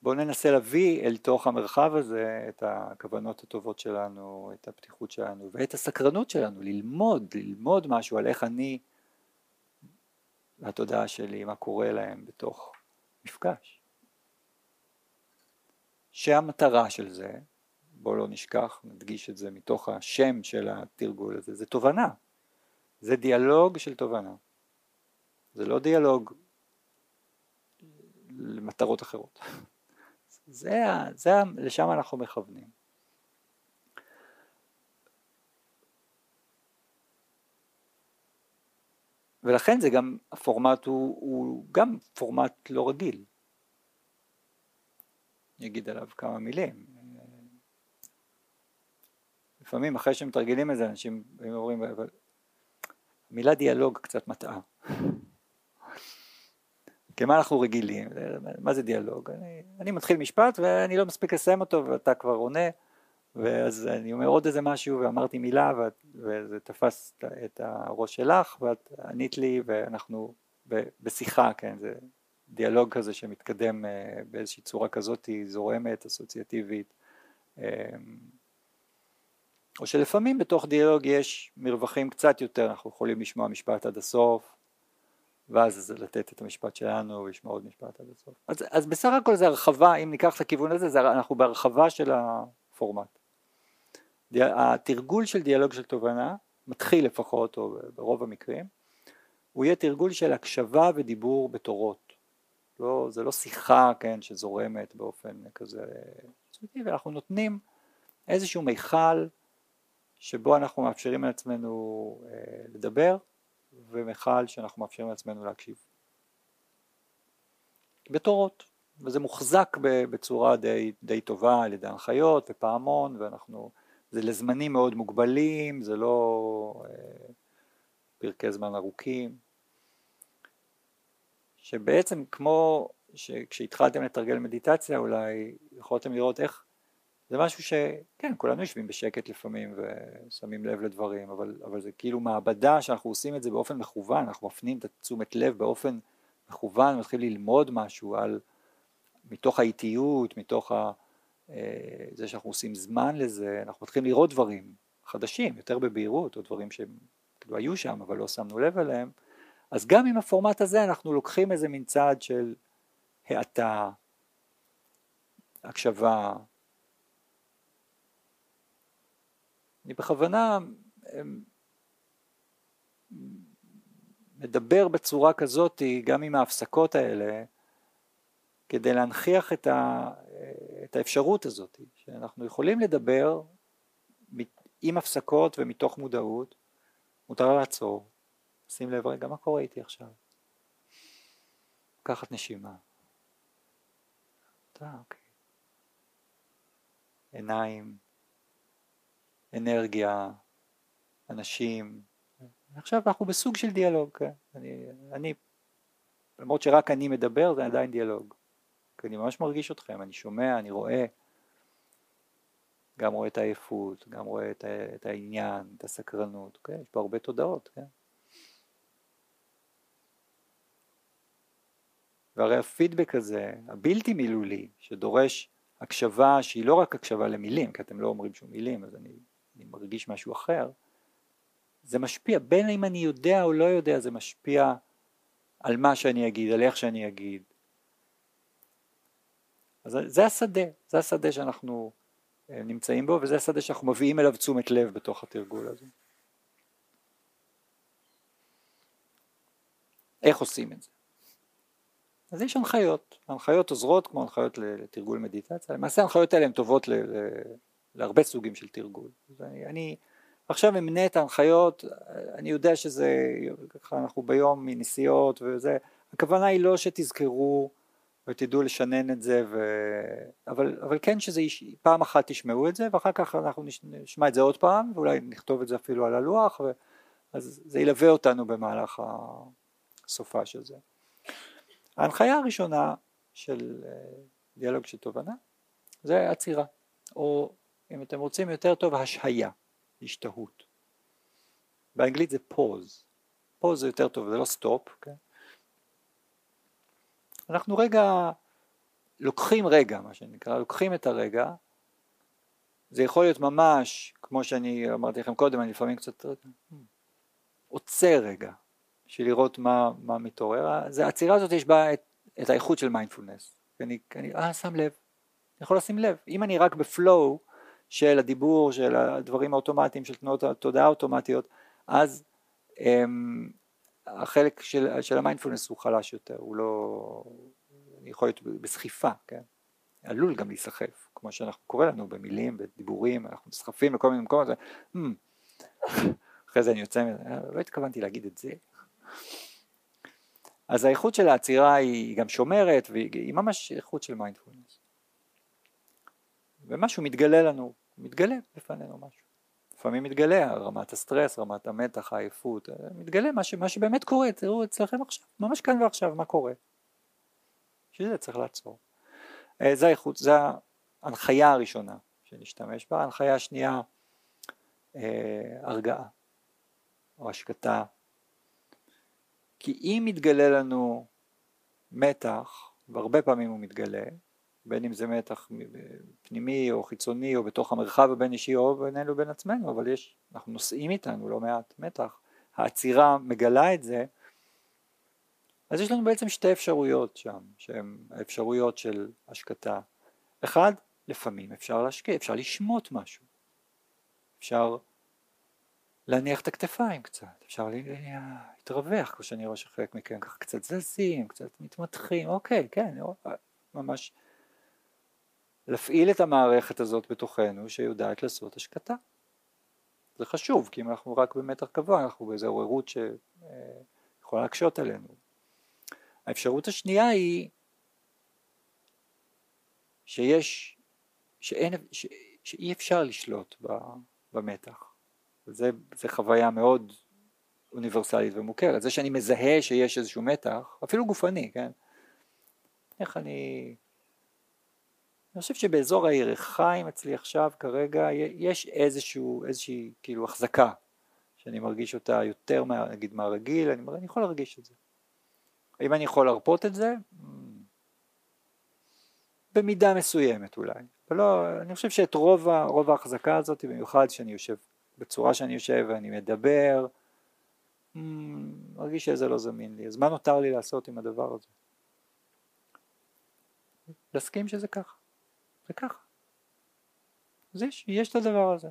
בואו ננסה להביא אל תוך המרחב הזה את הכוונות הטובות שלנו, את הפתיחות שלנו ואת הסקרנות שלנו, ללמוד, ללמוד משהו על איך אני, התודעה שלי, מה קורה להם בתוך מפגש. שהמטרה של זה, בואו לא נשכח, נדגיש את זה מתוך השם של התרגול הזה, זה תובנה, זה דיאלוג של תובנה, זה לא דיאלוג למטרות אחרות. זה, זה, לשם אנחנו מכוונים. ולכן זה גם, הפורמט הוא, הוא גם פורמט לא רגיל. אני אגיד עליו כמה מילים. לפעמים אחרי שמתרגלים את זה, אנשים אומרים, אבל המילה דיאלוג קצת מטעה. כי מה אנחנו רגילים? מה זה דיאלוג? אני, אני מתחיל משפט ואני לא מספיק לסיים אותו ואתה כבר עונה, ואז אני אומר עוד איזה משהו ואמרתי מילה וזה תפס את הראש שלך ואת ענית לי ואנחנו בשיחה, כן, זה דיאלוג כזה שמתקדם באיזושהי צורה כזאת, זורמת, אסוציאטיבית, או שלפעמים בתוך דיאלוג יש מרווחים קצת יותר, אנחנו יכולים לשמוע משפט עד הסוף, ואז לתת את המשפט שלנו ולשמוע עוד משפט עד הסוף. אז, אז בסך הכל זה הרחבה, אם ניקח את הכיוון הזה, זה, אנחנו בהרחבה של הפורמט. התרגול של דיאלוג של תובנה, מתחיל לפחות, או ברוב המקרים, הוא יהיה תרגול של הקשבה ודיבור בתורות. לא, זה לא שיחה, כן, שזורמת באופן כזה, ואנחנו נותנים איזשהו מיכל, שבו אנחנו מאפשרים לעצמנו אה, לדבר, ומיכל שאנחנו מאפשרים לעצמנו להקשיב. בתורות, וזה מוחזק בצורה די, די טובה על ידי הנחיות ופעמון, ואנחנו, זה לזמנים מאוד מוגבלים, זה לא אה, פרקי זמן ארוכים, שבעצם כמו שכשהתחלתם לתרגל מדיטציה, אולי יכולתם לראות איך, זה משהו שכן, כולנו יושבים בשקט לפעמים ושמים לב לדברים, אבל, אבל זה כאילו מעבדה שאנחנו עושים את זה באופן מכוון, אנחנו מפנים את תשומת לב באופן מכוון, מתחילים ללמוד משהו על, מתוך האיטיות, מתוך ה, זה שאנחנו עושים זמן לזה, אנחנו מתחילים לראות דברים חדשים, יותר בבהירות, או דברים שהם כאילו היו שם, אבל לא שמנו לב אליהם. אז גם עם הפורמט הזה אנחנו לוקחים איזה מין צעד של העתה, הקשבה, אני בכוונה מדבר בצורה כזאת, גם עם ההפסקות האלה, כדי להנכיח את, ה, את האפשרות הזאת, שאנחנו יכולים לדבר עם הפסקות ומתוך מודעות, מותר לעצור, שים לב רגע מה קורה איתי עכשיו, לקחת נשימה, אתה, אוקיי. עיניים, אנרגיה, אנשים, עכשיו אנחנו בסוג של דיאלוג, כן? אני, אני, למרות שרק אני מדבר, זה עדיין דיאלוג, כי אני ממש מרגיש אתכם, אני שומע, אני רואה, גם רואה את העייפות, גם רואה את, את העניין, את הסקרנות, כן? יש פה הרבה תודעות, כן? והרי הפידבק הזה, הבלתי מילולי, שדורש הקשבה שהיא לא רק הקשבה למילים, כי אתם לא אומרים שום מילים, אז אני, אני מרגיש משהו אחר, זה משפיע, בין אם אני יודע או לא יודע, זה משפיע על מה שאני אגיד, על איך שאני אגיד. אז זה השדה, זה השדה שאנחנו נמצאים בו, וזה השדה שאנחנו מביאים אליו תשומת לב בתוך התרגול הזה. איך עושים את זה? אז יש הנחיות, הנחיות עוזרות כמו הנחיות לתרגול מדיטציה, למעשה ההנחיות האלה הן טובות ל, ל, להרבה סוגים של תרגול. אז אני, אני עכשיו אמנה את ההנחיות, אני יודע שזה, ככה אנחנו ביום מנסיעות וזה, הכוונה היא לא שתזכרו ותדעו לשנן את זה, ו... אבל, אבל כן שזה יש... פעם אחת תשמעו את זה, ואחר כך אנחנו נשמע את זה עוד פעם, ואולי נכתוב את זה אפילו על הלוח, ו... אז זה ילווה אותנו במהלך הסופה של זה. ההנחיה הראשונה של דיאלוג של תובנה, זה עצירה, או אם אתם רוצים יותר טוב, השהיה, השתהות. באנגלית זה pause, pause זה יותר טוב, זה לא stop, כן? אנחנו רגע לוקחים רגע, מה שנקרא, לוקחים את הרגע, זה יכול להיות ממש, כמו שאני אמרתי לכם קודם, אני לפעמים קצת עוצר רגע, בשביל לראות מה, מה מתעורר. אז העצירה הזאת יש בה את, את האיכות של מיינדפולנס. אני, אני, אה, שם לב, אני יכול לשים לב. אם אני רק בפלואו של הדיבור, של הדברים האוטומטיים, של תנועות התודעה האוטומטיות, אז הם, החלק של, של המיינדפולנס הוא חלש יותר, הוא לא, יכול להיות בסחיפה, כן? עלול גם להיסחף, כמו שאנחנו קורא לנו במילים, בדיבורים, אנחנו נסחפים לכל מיני מקומות, hmm. אחרי זה אני יוצא, לא התכוונתי להגיד את זה. אז האיכות של העצירה היא גם שומרת, והיא ממש איכות של מיינדפולנס. ומשהו מתגלה לנו, מתגלה בפנינו משהו. לפעמים מתגלה רמת הסטרס, רמת המתח, העייפות, מתגלה מה, ש, מה שבאמת קורה, תראו אצלכם עכשיו, ממש כאן ועכשיו, מה קורה. שזה צריך לעצור. זה האיכות, זה ההנחיה הראשונה שנשתמש בה. ההנחיה השנייה, הרגעה או השקטה. כי אם מתגלה לנו מתח, והרבה פעמים הוא מתגלה, בין אם זה מתח פנימי או חיצוני או בתוך המרחב הבין אישי או בינינו בין עצמנו, אבל יש, אנחנו נושאים איתנו לא מעט מתח, העצירה מגלה את זה, אז יש לנו בעצם שתי אפשרויות שם, שהן האפשרויות של השקטה. אחד, לפעמים אפשר להשקיע, אפשר לשמוט משהו, אפשר להניח את הכתפיים קצת, אפשר להתרווח, כמו שאני רואה שחלק מכם ככה קצת זזים, קצת מתמתחים, אוקיי, כן, ממש להפעיל את המערכת הזאת בתוכנו שיודעת לעשות השקטה. זה חשוב, כי אם אנחנו רק במתח גבוה, אנחנו באיזו עוררות שיכולה להקשות עלינו. האפשרות השנייה היא שיש, שאין, ש, שאי אפשר לשלוט במתח. וזה, זה חוויה מאוד אוניברסלית ומוכרת. זה שאני מזהה שיש איזשהו מתח, אפילו גופני, כן? איך אני... אני חושב שבאזור הירכיים אצלי עכשיו כרגע יש איזשהו, איזושהי כאילו החזקה, שאני מרגיש אותה יותר מה, נגיד מהרגיל, אני, אני יכול להרגיש את זה. האם אני יכול להרפות את זה? במידה מסוימת אולי. ולא, אני חושב שאת רוב, רוב ההחזקה הזאת, במיוחד שאני יושב, בצורה שאני יושב ואני מדבר, מרגיש שזה לא זמין לי. אז מה נותר לי לעשות עם הדבר הזה? להסכים שזה ככה. זה ככה. אז יש, יש את הדבר הזה.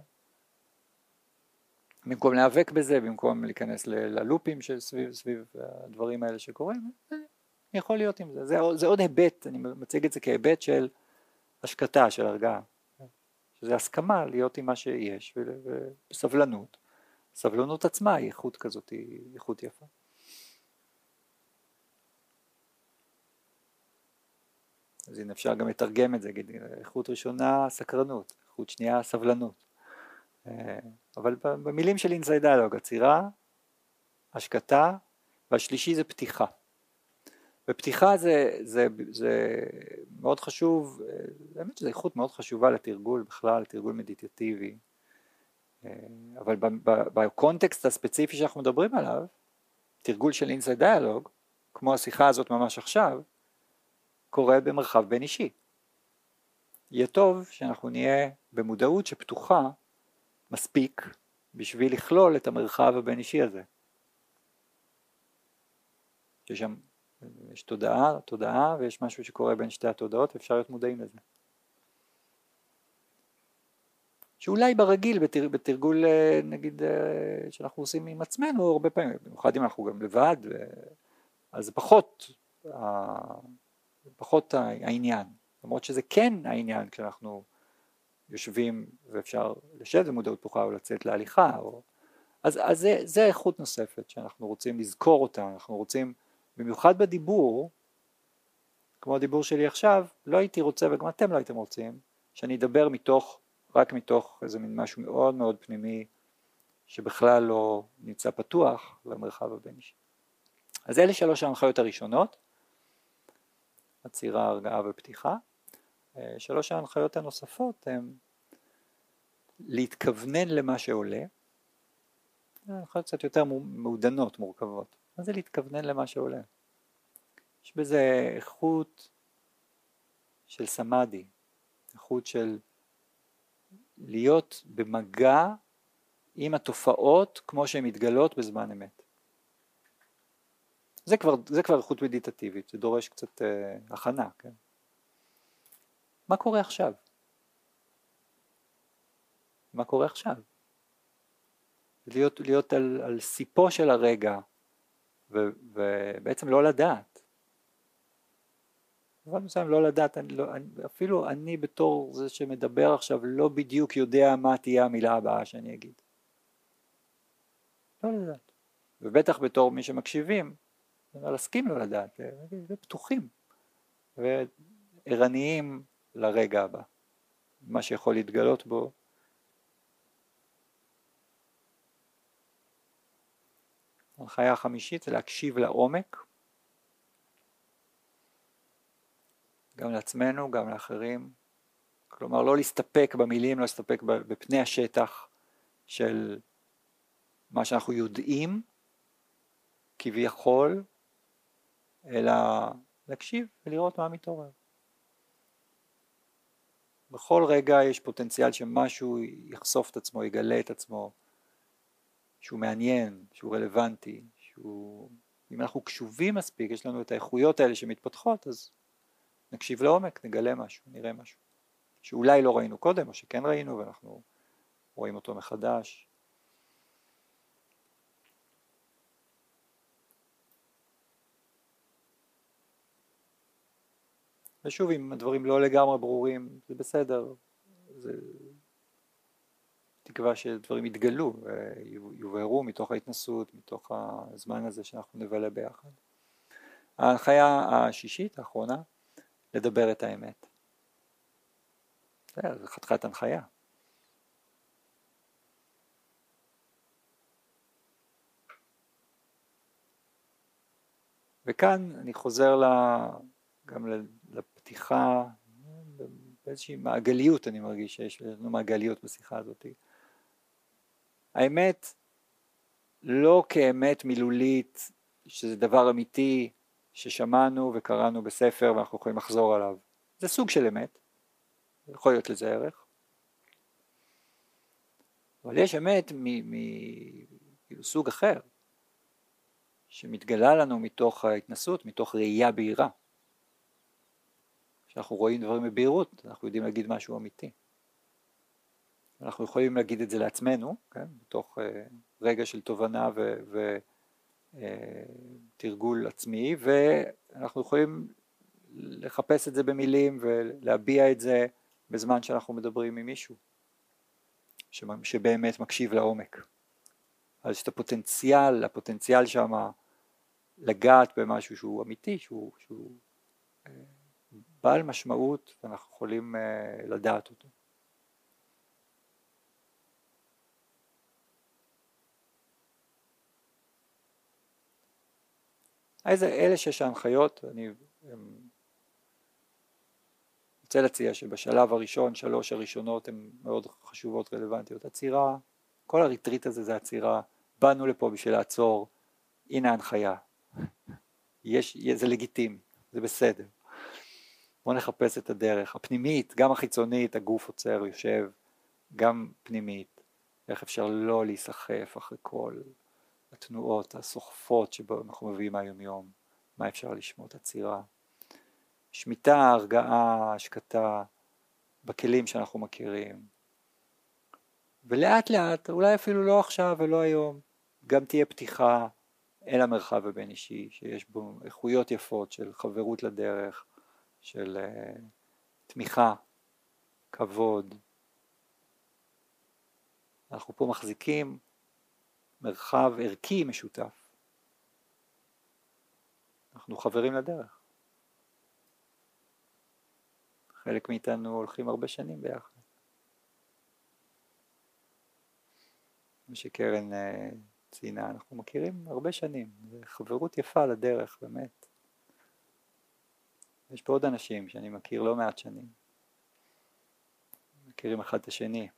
במקום להיאבק בזה, במקום להיכנס ללופים של סביב, סביב הדברים האלה שקורים, אני יכול להיות עם זה. זה, זה עוד היבט, אני מציג את זה כהיבט של השקטה, של הרגעה. שזה הסכמה להיות עם מה שיש, ובסבלנות. סבלנות עצמה היא איכות כזאת, היא איכות יפה. אז הנה אפשר גם לתרגם את זה, איכות ראשונה סקרנות, איכות שנייה סבלנות. אבל במילים של אינסייד דיאלוג, עצירה, השקטה, והשלישי זה פתיחה. ופתיחה זה, זה, זה מאוד חשוב, באמת שזו איכות מאוד חשובה לתרגול בכלל, לתרגול מדיטטיבי. אבל בקונטקסט הספציפי שאנחנו מדברים עליו, תרגול של אינסייד דיאלוג, כמו השיחה הזאת ממש עכשיו, קורה במרחב בין אישי. יהיה טוב שאנחנו נהיה במודעות שפתוחה מספיק בשביל לכלול את המרחב הבין אישי הזה. יש שם, יש תודעה, תודעה ויש משהו שקורה בין שתי התודעות ואפשר להיות מודעים לזה. שאולי ברגיל, בתר, בתרגול נגיד שאנחנו עושים עם עצמנו הרבה פעמים, במיוחד אם אנחנו גם לבד, אז זה פחות, פחות העניין. למרות שזה כן העניין כשאנחנו יושבים ואפשר לשבת במודעות פתוחה או לצאת להליכה. או... אז, אז זה, זה איכות נוספת שאנחנו רוצים לזכור אותה, אנחנו רוצים, במיוחד בדיבור, כמו הדיבור שלי עכשיו, לא הייתי רוצה וגם אתם לא הייתם רוצים, שאני אדבר מתוך, רק מתוך איזה מין משהו מאוד מאוד פנימי, שבכלל לא נמצא פתוח למרחב הבין אישי. אז אלה שלוש ההנחיות הראשונות, עצירה, הרגעה ופתיחה. שלוש ההנחיות הנוספות הן להתכוונן למה שעולה, הנחיות קצת יותר מעודנות, מורכבות. מה זה להתכוונן למה שעולה? יש בזה איכות של סמאדי, איכות של להיות במגע עם התופעות כמו שהן מתגלות בזמן אמת. זה כבר, זה כבר איכות מדיטטיבית, זה דורש קצת אה, הכנה, כן? מה קורה עכשיו? מה קורה עכשיו? להיות, להיות על, על סיפו של הרגע, ו, ובעצם לא לדעת. אבל מסוים לא לדעת, אני לא, אני, אפילו אני בתור זה שמדבר עכשיו לא בדיוק יודע מה תהיה המילה הבאה שאני אגיד. לא לדעת. ובטח בתור מי שמקשיבים, להסכים לא לדעת, פתוחים וערניים לרגע הבא, מה שיכול להתגלות בו. ההנחיה החמישית זה להקשיב לעומק, גם לעצמנו, גם לאחרים. כלומר, לא להסתפק במילים, לא להסתפק בפני השטח של מה שאנחנו יודעים, כביכול, אלא להקשיב ולראות מה מתעורר. בכל רגע יש פוטנציאל שמשהו יחשוף את עצמו, יגלה את עצמו, שהוא מעניין, שהוא רלוונטי, שהוא... אם אנחנו קשובים מספיק, יש לנו את האיכויות האלה שמתפתחות, אז נקשיב לעומק, נגלה משהו, נראה משהו. שאולי לא ראינו קודם, או שכן ראינו, ואנחנו רואים אותו מחדש. ושוב, אם הדברים לא לגמרי ברורים, זה בסדר. זה... תקווה שדברים יתגלו ויובהרו מתוך ההתנסות, מתוך הזמן הזה שאנחנו נבלה ביחד. ההנחיה השישית, האחרונה, לדבר את האמת. זה חתיכת הנחיה. וכאן אני חוזר גם לפתיחה, באיזושהי מעגליות אני מרגיש שיש לנו מעגליות בשיחה הזאת. האמת לא כאמת מילולית, שזה דבר אמיתי ששמענו וקראנו בספר ואנחנו יכולים לחזור עליו. זה סוג של אמת, יכול להיות לזה ערך. אבל יש אמת מסוג אחר, שמתגלה לנו מתוך ההתנסות, מתוך ראייה בהירה. כשאנחנו רואים דברים בבהירות, אנחנו יודעים להגיד משהו אמיתי. אנחנו יכולים להגיד את זה לעצמנו, כן? בתוך uh, רגע של תובנה ותרגול uh, עצמי, ואנחנו יכולים לחפש את זה במילים ולהביע את זה בזמן שאנחנו מדברים עם מישהו, שבאמת מקשיב לעומק. אז את הפוטנציאל, הפוטנציאל שם לגעת במשהו שהוא אמיתי, שהוא, שהוא uh, בעל משמעות, ואנחנו יכולים uh, לדעת אותו. אז אלה שש ההנחיות, אני רוצה להציע שבשלב הראשון, שלוש הראשונות הן מאוד חשובות, רלוונטיות. הצירה, כל הריטריט הזה זה הצירה, באנו לפה בשביל לעצור, הנה ההנחיה. יש, זה לגיטימי, זה בסדר. בואו נחפש את הדרך, הפנימית, גם החיצונית, הגוף עוצר, יושב, גם פנימית. איך אפשר לא להיסחף אחרי כל התנועות הסוחפות שבו אנחנו מביאים מהיום יום, מה אפשר לשמוע את הצירה. שמיטה, הרגעה, השקטה, בכלים שאנחנו מכירים. ולאט לאט, אולי אפילו לא עכשיו ולא היום, גם תהיה פתיחה אל המרחב הבין אישי, שיש בו איכויות יפות של חברות לדרך, של uh, תמיכה, כבוד. אנחנו פה מחזיקים מרחב ערכי משותף. אנחנו חברים לדרך. חלק מאיתנו הולכים הרבה שנים ביחד. מה שקרן uh, ציינה, אנחנו מכירים הרבה שנים. זה חברות יפה לדרך, באמת. יש פה עוד אנשים שאני מכיר לא מעט שנים. מכירים אחד את השני.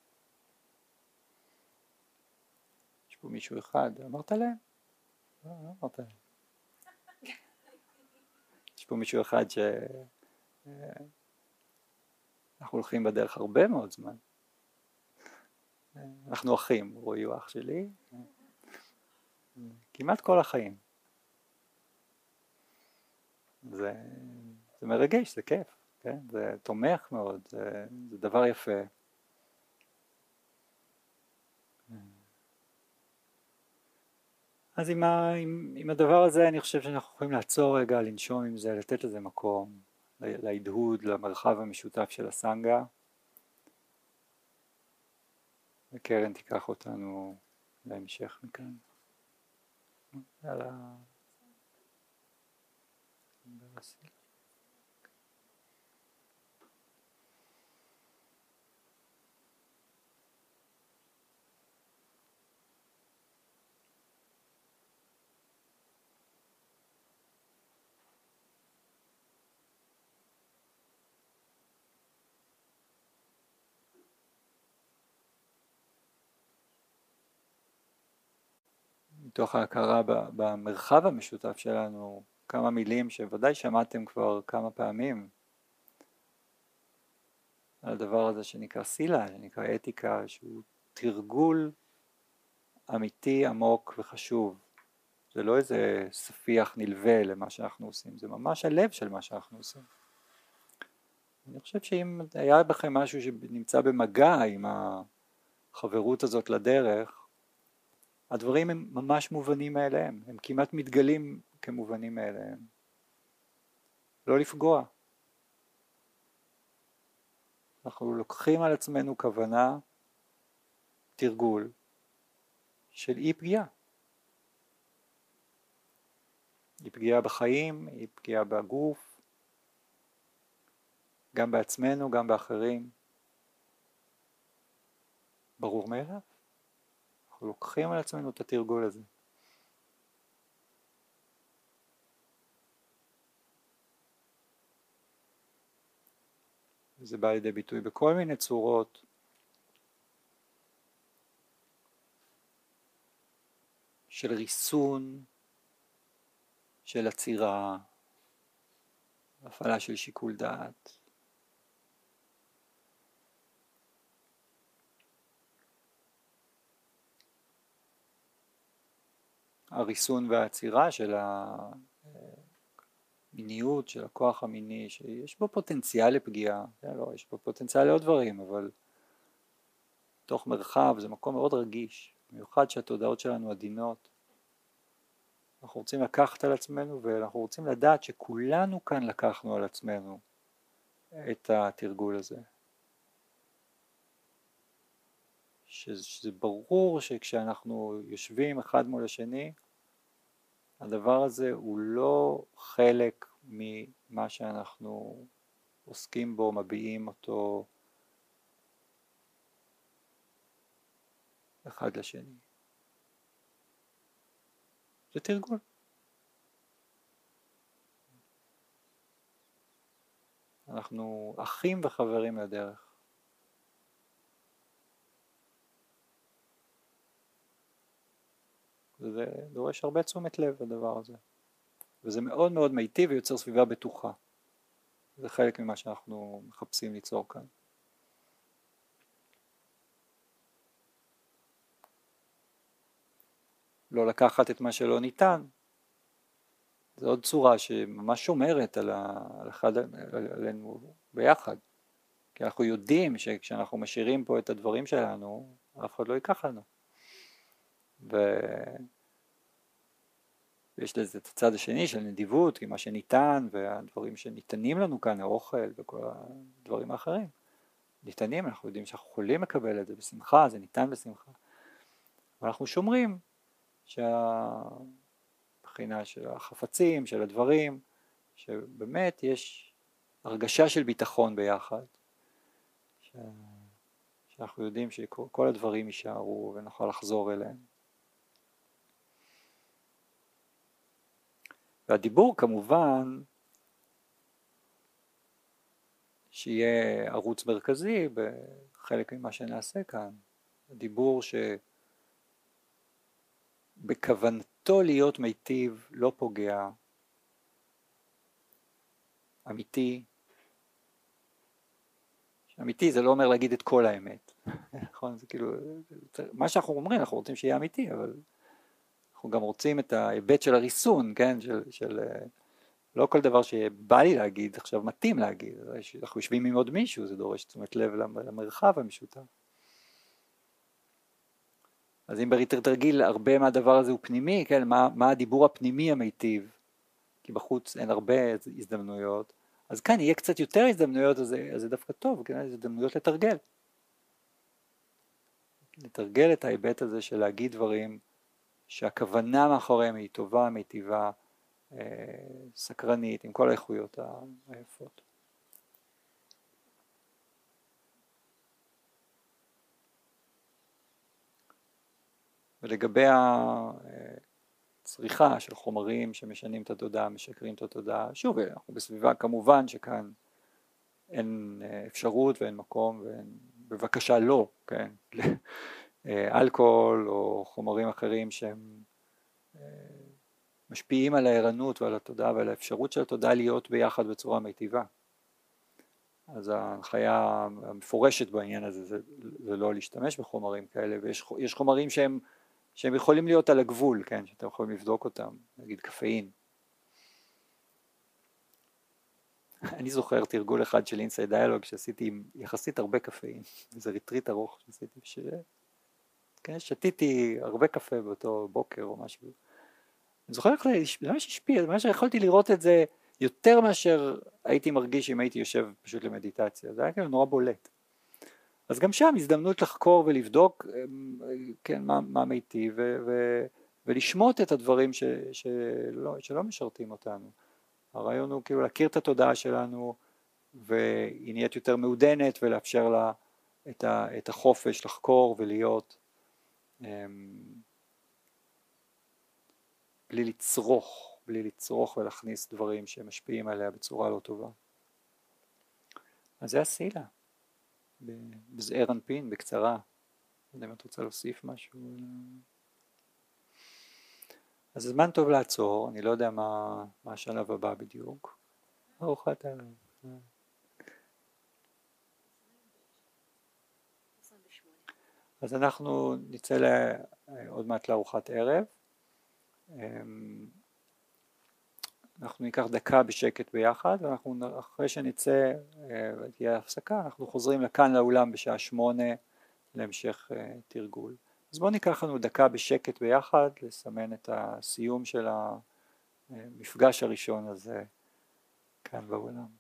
יש פה מישהו אחד, אמרת להם? לא, לא אמרת להם. יש פה מישהו אחד ש... אנחנו הולכים בדרך הרבה מאוד זמן. אנחנו אחים, רועי הוא אח שלי, כמעט כל החיים. זה, זה מרגש, זה כיף, כן? זה תומך מאוד, זה, זה דבר יפה. אז עם, ה, עם, עם הדבר הזה אני חושב שאנחנו יכולים לעצור רגע, לנשום עם זה, לתת לזה מקום, להדהוד, למרחב המשותף של הסנגה. וקרן תיקח אותנו להמשך מכאן. יאללה. מתוך ההכרה במרחב המשותף שלנו, כמה מילים שוודאי שמעתם כבר כמה פעמים על הדבר הזה שנקרא סילה, שנקרא אתיקה, שהוא תרגול אמיתי, עמוק וחשוב. זה לא איזה ספיח נלווה למה שאנחנו עושים, זה ממש הלב של מה שאנחנו עושים. אני חושב שאם היה בכם משהו שנמצא במגע עם החברות הזאת לדרך, הדברים הם ממש מובנים מאליהם, הם כמעט מתגלים כמובנים מאליהם. לא לפגוע. אנחנו לוקחים על עצמנו כוונה, תרגול, של אי פגיעה. אי פגיעה בחיים, אי פגיעה בגוף, גם בעצמנו, גם באחרים. ברור מאליו. אנחנו לוקחים על עצמנו את התרגול הזה. וזה בא לידי ביטוי בכל מיני צורות. של ריסון, של עצירה, הפעלה של שיקול דעת. הריסון והעצירה של המיניות, של הכוח המיני, שיש בו פוטנציאל לפגיעה, לא, יש בו פוטנציאל לעוד דברים, אבל תוך מרחב זה מקום מאוד רגיש, במיוחד שהתודעות שלנו עדינות. אנחנו רוצים לקחת על עצמנו, ואנחנו רוצים לדעת שכולנו כאן לקחנו על עצמנו את התרגול הזה. שזה ברור שכשאנחנו יושבים אחד מול השני, הדבר הזה הוא לא חלק ממה שאנחנו עוסקים בו, מביעים אותו אחד לשני. זה תרגול. אנחנו אחים וחברים לדרך. זה דורש הרבה תשומת לב הדבר הזה. וזה מאוד מאוד מיטיב ויוצר סביבה בטוחה. זה חלק ממה שאנחנו מחפשים ליצור כאן. לא לקחת את מה שלא ניתן. זו עוד צורה שממש שומרת על, ה... על אחד עלינו ביחד. כי אנחנו יודעים שכשאנחנו משאירים פה את הדברים שלנו, אף אחד לא ייקח לנו. ויש לזה את הצד השני של נדיבות, עם מה שניתן, והדברים שניתנים לנו כאן, האוכל וכל הדברים האחרים. ניתנים, אנחנו יודעים שאנחנו יכולים לקבל את זה בשמחה, זה ניתן בשמחה. ואנחנו שומרים שהבחינה של החפצים, של הדברים, שבאמת יש הרגשה של ביטחון ביחד, ש... שאנחנו יודעים שכל הדברים יישארו ונוכל לחזור אליהם. והדיבור כמובן שיהיה ערוץ מרכזי בחלק ממה שנעשה כאן. הדיבור שבכוונתו להיות מיטיב, לא פוגע, אמיתי, אמיתי זה לא אומר להגיד את כל האמת, נכון? זה כאילו, מה שאנחנו אומרים, אנחנו רוצים שיהיה אמיתי, אבל אנחנו גם רוצים את ההיבט של הריסון, כן? של, של, לא כל דבר שבא לי להגיד, עכשיו מתאים להגיד, אנחנו יושבים עם עוד מישהו, זה דורש תשומת לב למרחב המשותף. אז אם בריטריט רגיל הרבה מהדבר הזה הוא פנימי, כן? מה, מה הדיבור הפנימי המיטיב, כי בחוץ אין הרבה הזדמנויות, אז כאן יהיה קצת יותר הזדמנויות, אז זה, אז זה דווקא טוב, כן? הזדמנויות לתרגל. לתרגל את ההיבט הזה של להגיד דברים שהכוונה מאחוריהם היא טובה, מיטיבה, אה, סקרנית, עם כל האיכויות היפות. ולגבי הצריכה של חומרים שמשנים את התודעה, משקרים את התודעה, שוב, אנחנו בסביבה כמובן שכאן אין אפשרות ואין מקום ואין, בבקשה לא, כן, אלכוהול או חומרים אחרים שהם משפיעים על הערנות ועל התודעה ועל האפשרות של התודעה להיות ביחד בצורה מיטיבה. אז ההנחיה המפורשת בעניין הזה זה, זה לא להשתמש בחומרים כאלה, ויש יש חומרים שהם, שהם יכולים להיות על הגבול, כן, שאתם יכולים לבדוק אותם, נגיד קפאין. אני זוכר תרגול אחד של אינסייד דיאלוג שעשיתי עם יחסית הרבה קפאין, זה ריטריט ארוך שעשיתי בשביל, כן, שתיתי הרבה קפה באותו בוקר או משהו. אני זוכר איך זה ממש השפיע, זה ממש יכולתי לראות את זה יותר מאשר הייתי מרגיש אם הייתי יושב פשוט למדיטציה, זה היה כאילו נורא בולט. אז גם שם הזדמנות לחקור ולבדוק, כן, מה, מה מיטיב ו, ו, ולשמות את הדברים ש, שלא, שלא משרתים אותנו. הרעיון הוא כאילו להכיר את התודעה שלנו, והיא נהיית יותר מעודנת ולאפשר לה את, ה, את החופש לחקור ולהיות בלי לצרוך, בלי לצרוך ולהכניס דברים שמשפיעים עליה בצורה לא טובה. אז זה הסילה, בזעיר אנפין, בקצרה. לא יודע אם את רוצה להוסיף משהו. אז זה זמן טוב לעצור, אני לא יודע מה, מה השלב הבא בדיוק. ארוחת ערב. אז אנחנו נצא עוד מעט לארוחת ערב. אנחנו ניקח דקה בשקט ביחד, ואנחנו אחרי שנצא ותהיה הפסקה, אנחנו חוזרים לכאן לאולם בשעה שמונה להמשך תרגול. אז בואו ניקח לנו דקה בשקט ביחד, לסמן את הסיום של המפגש הראשון הזה כאן באולם.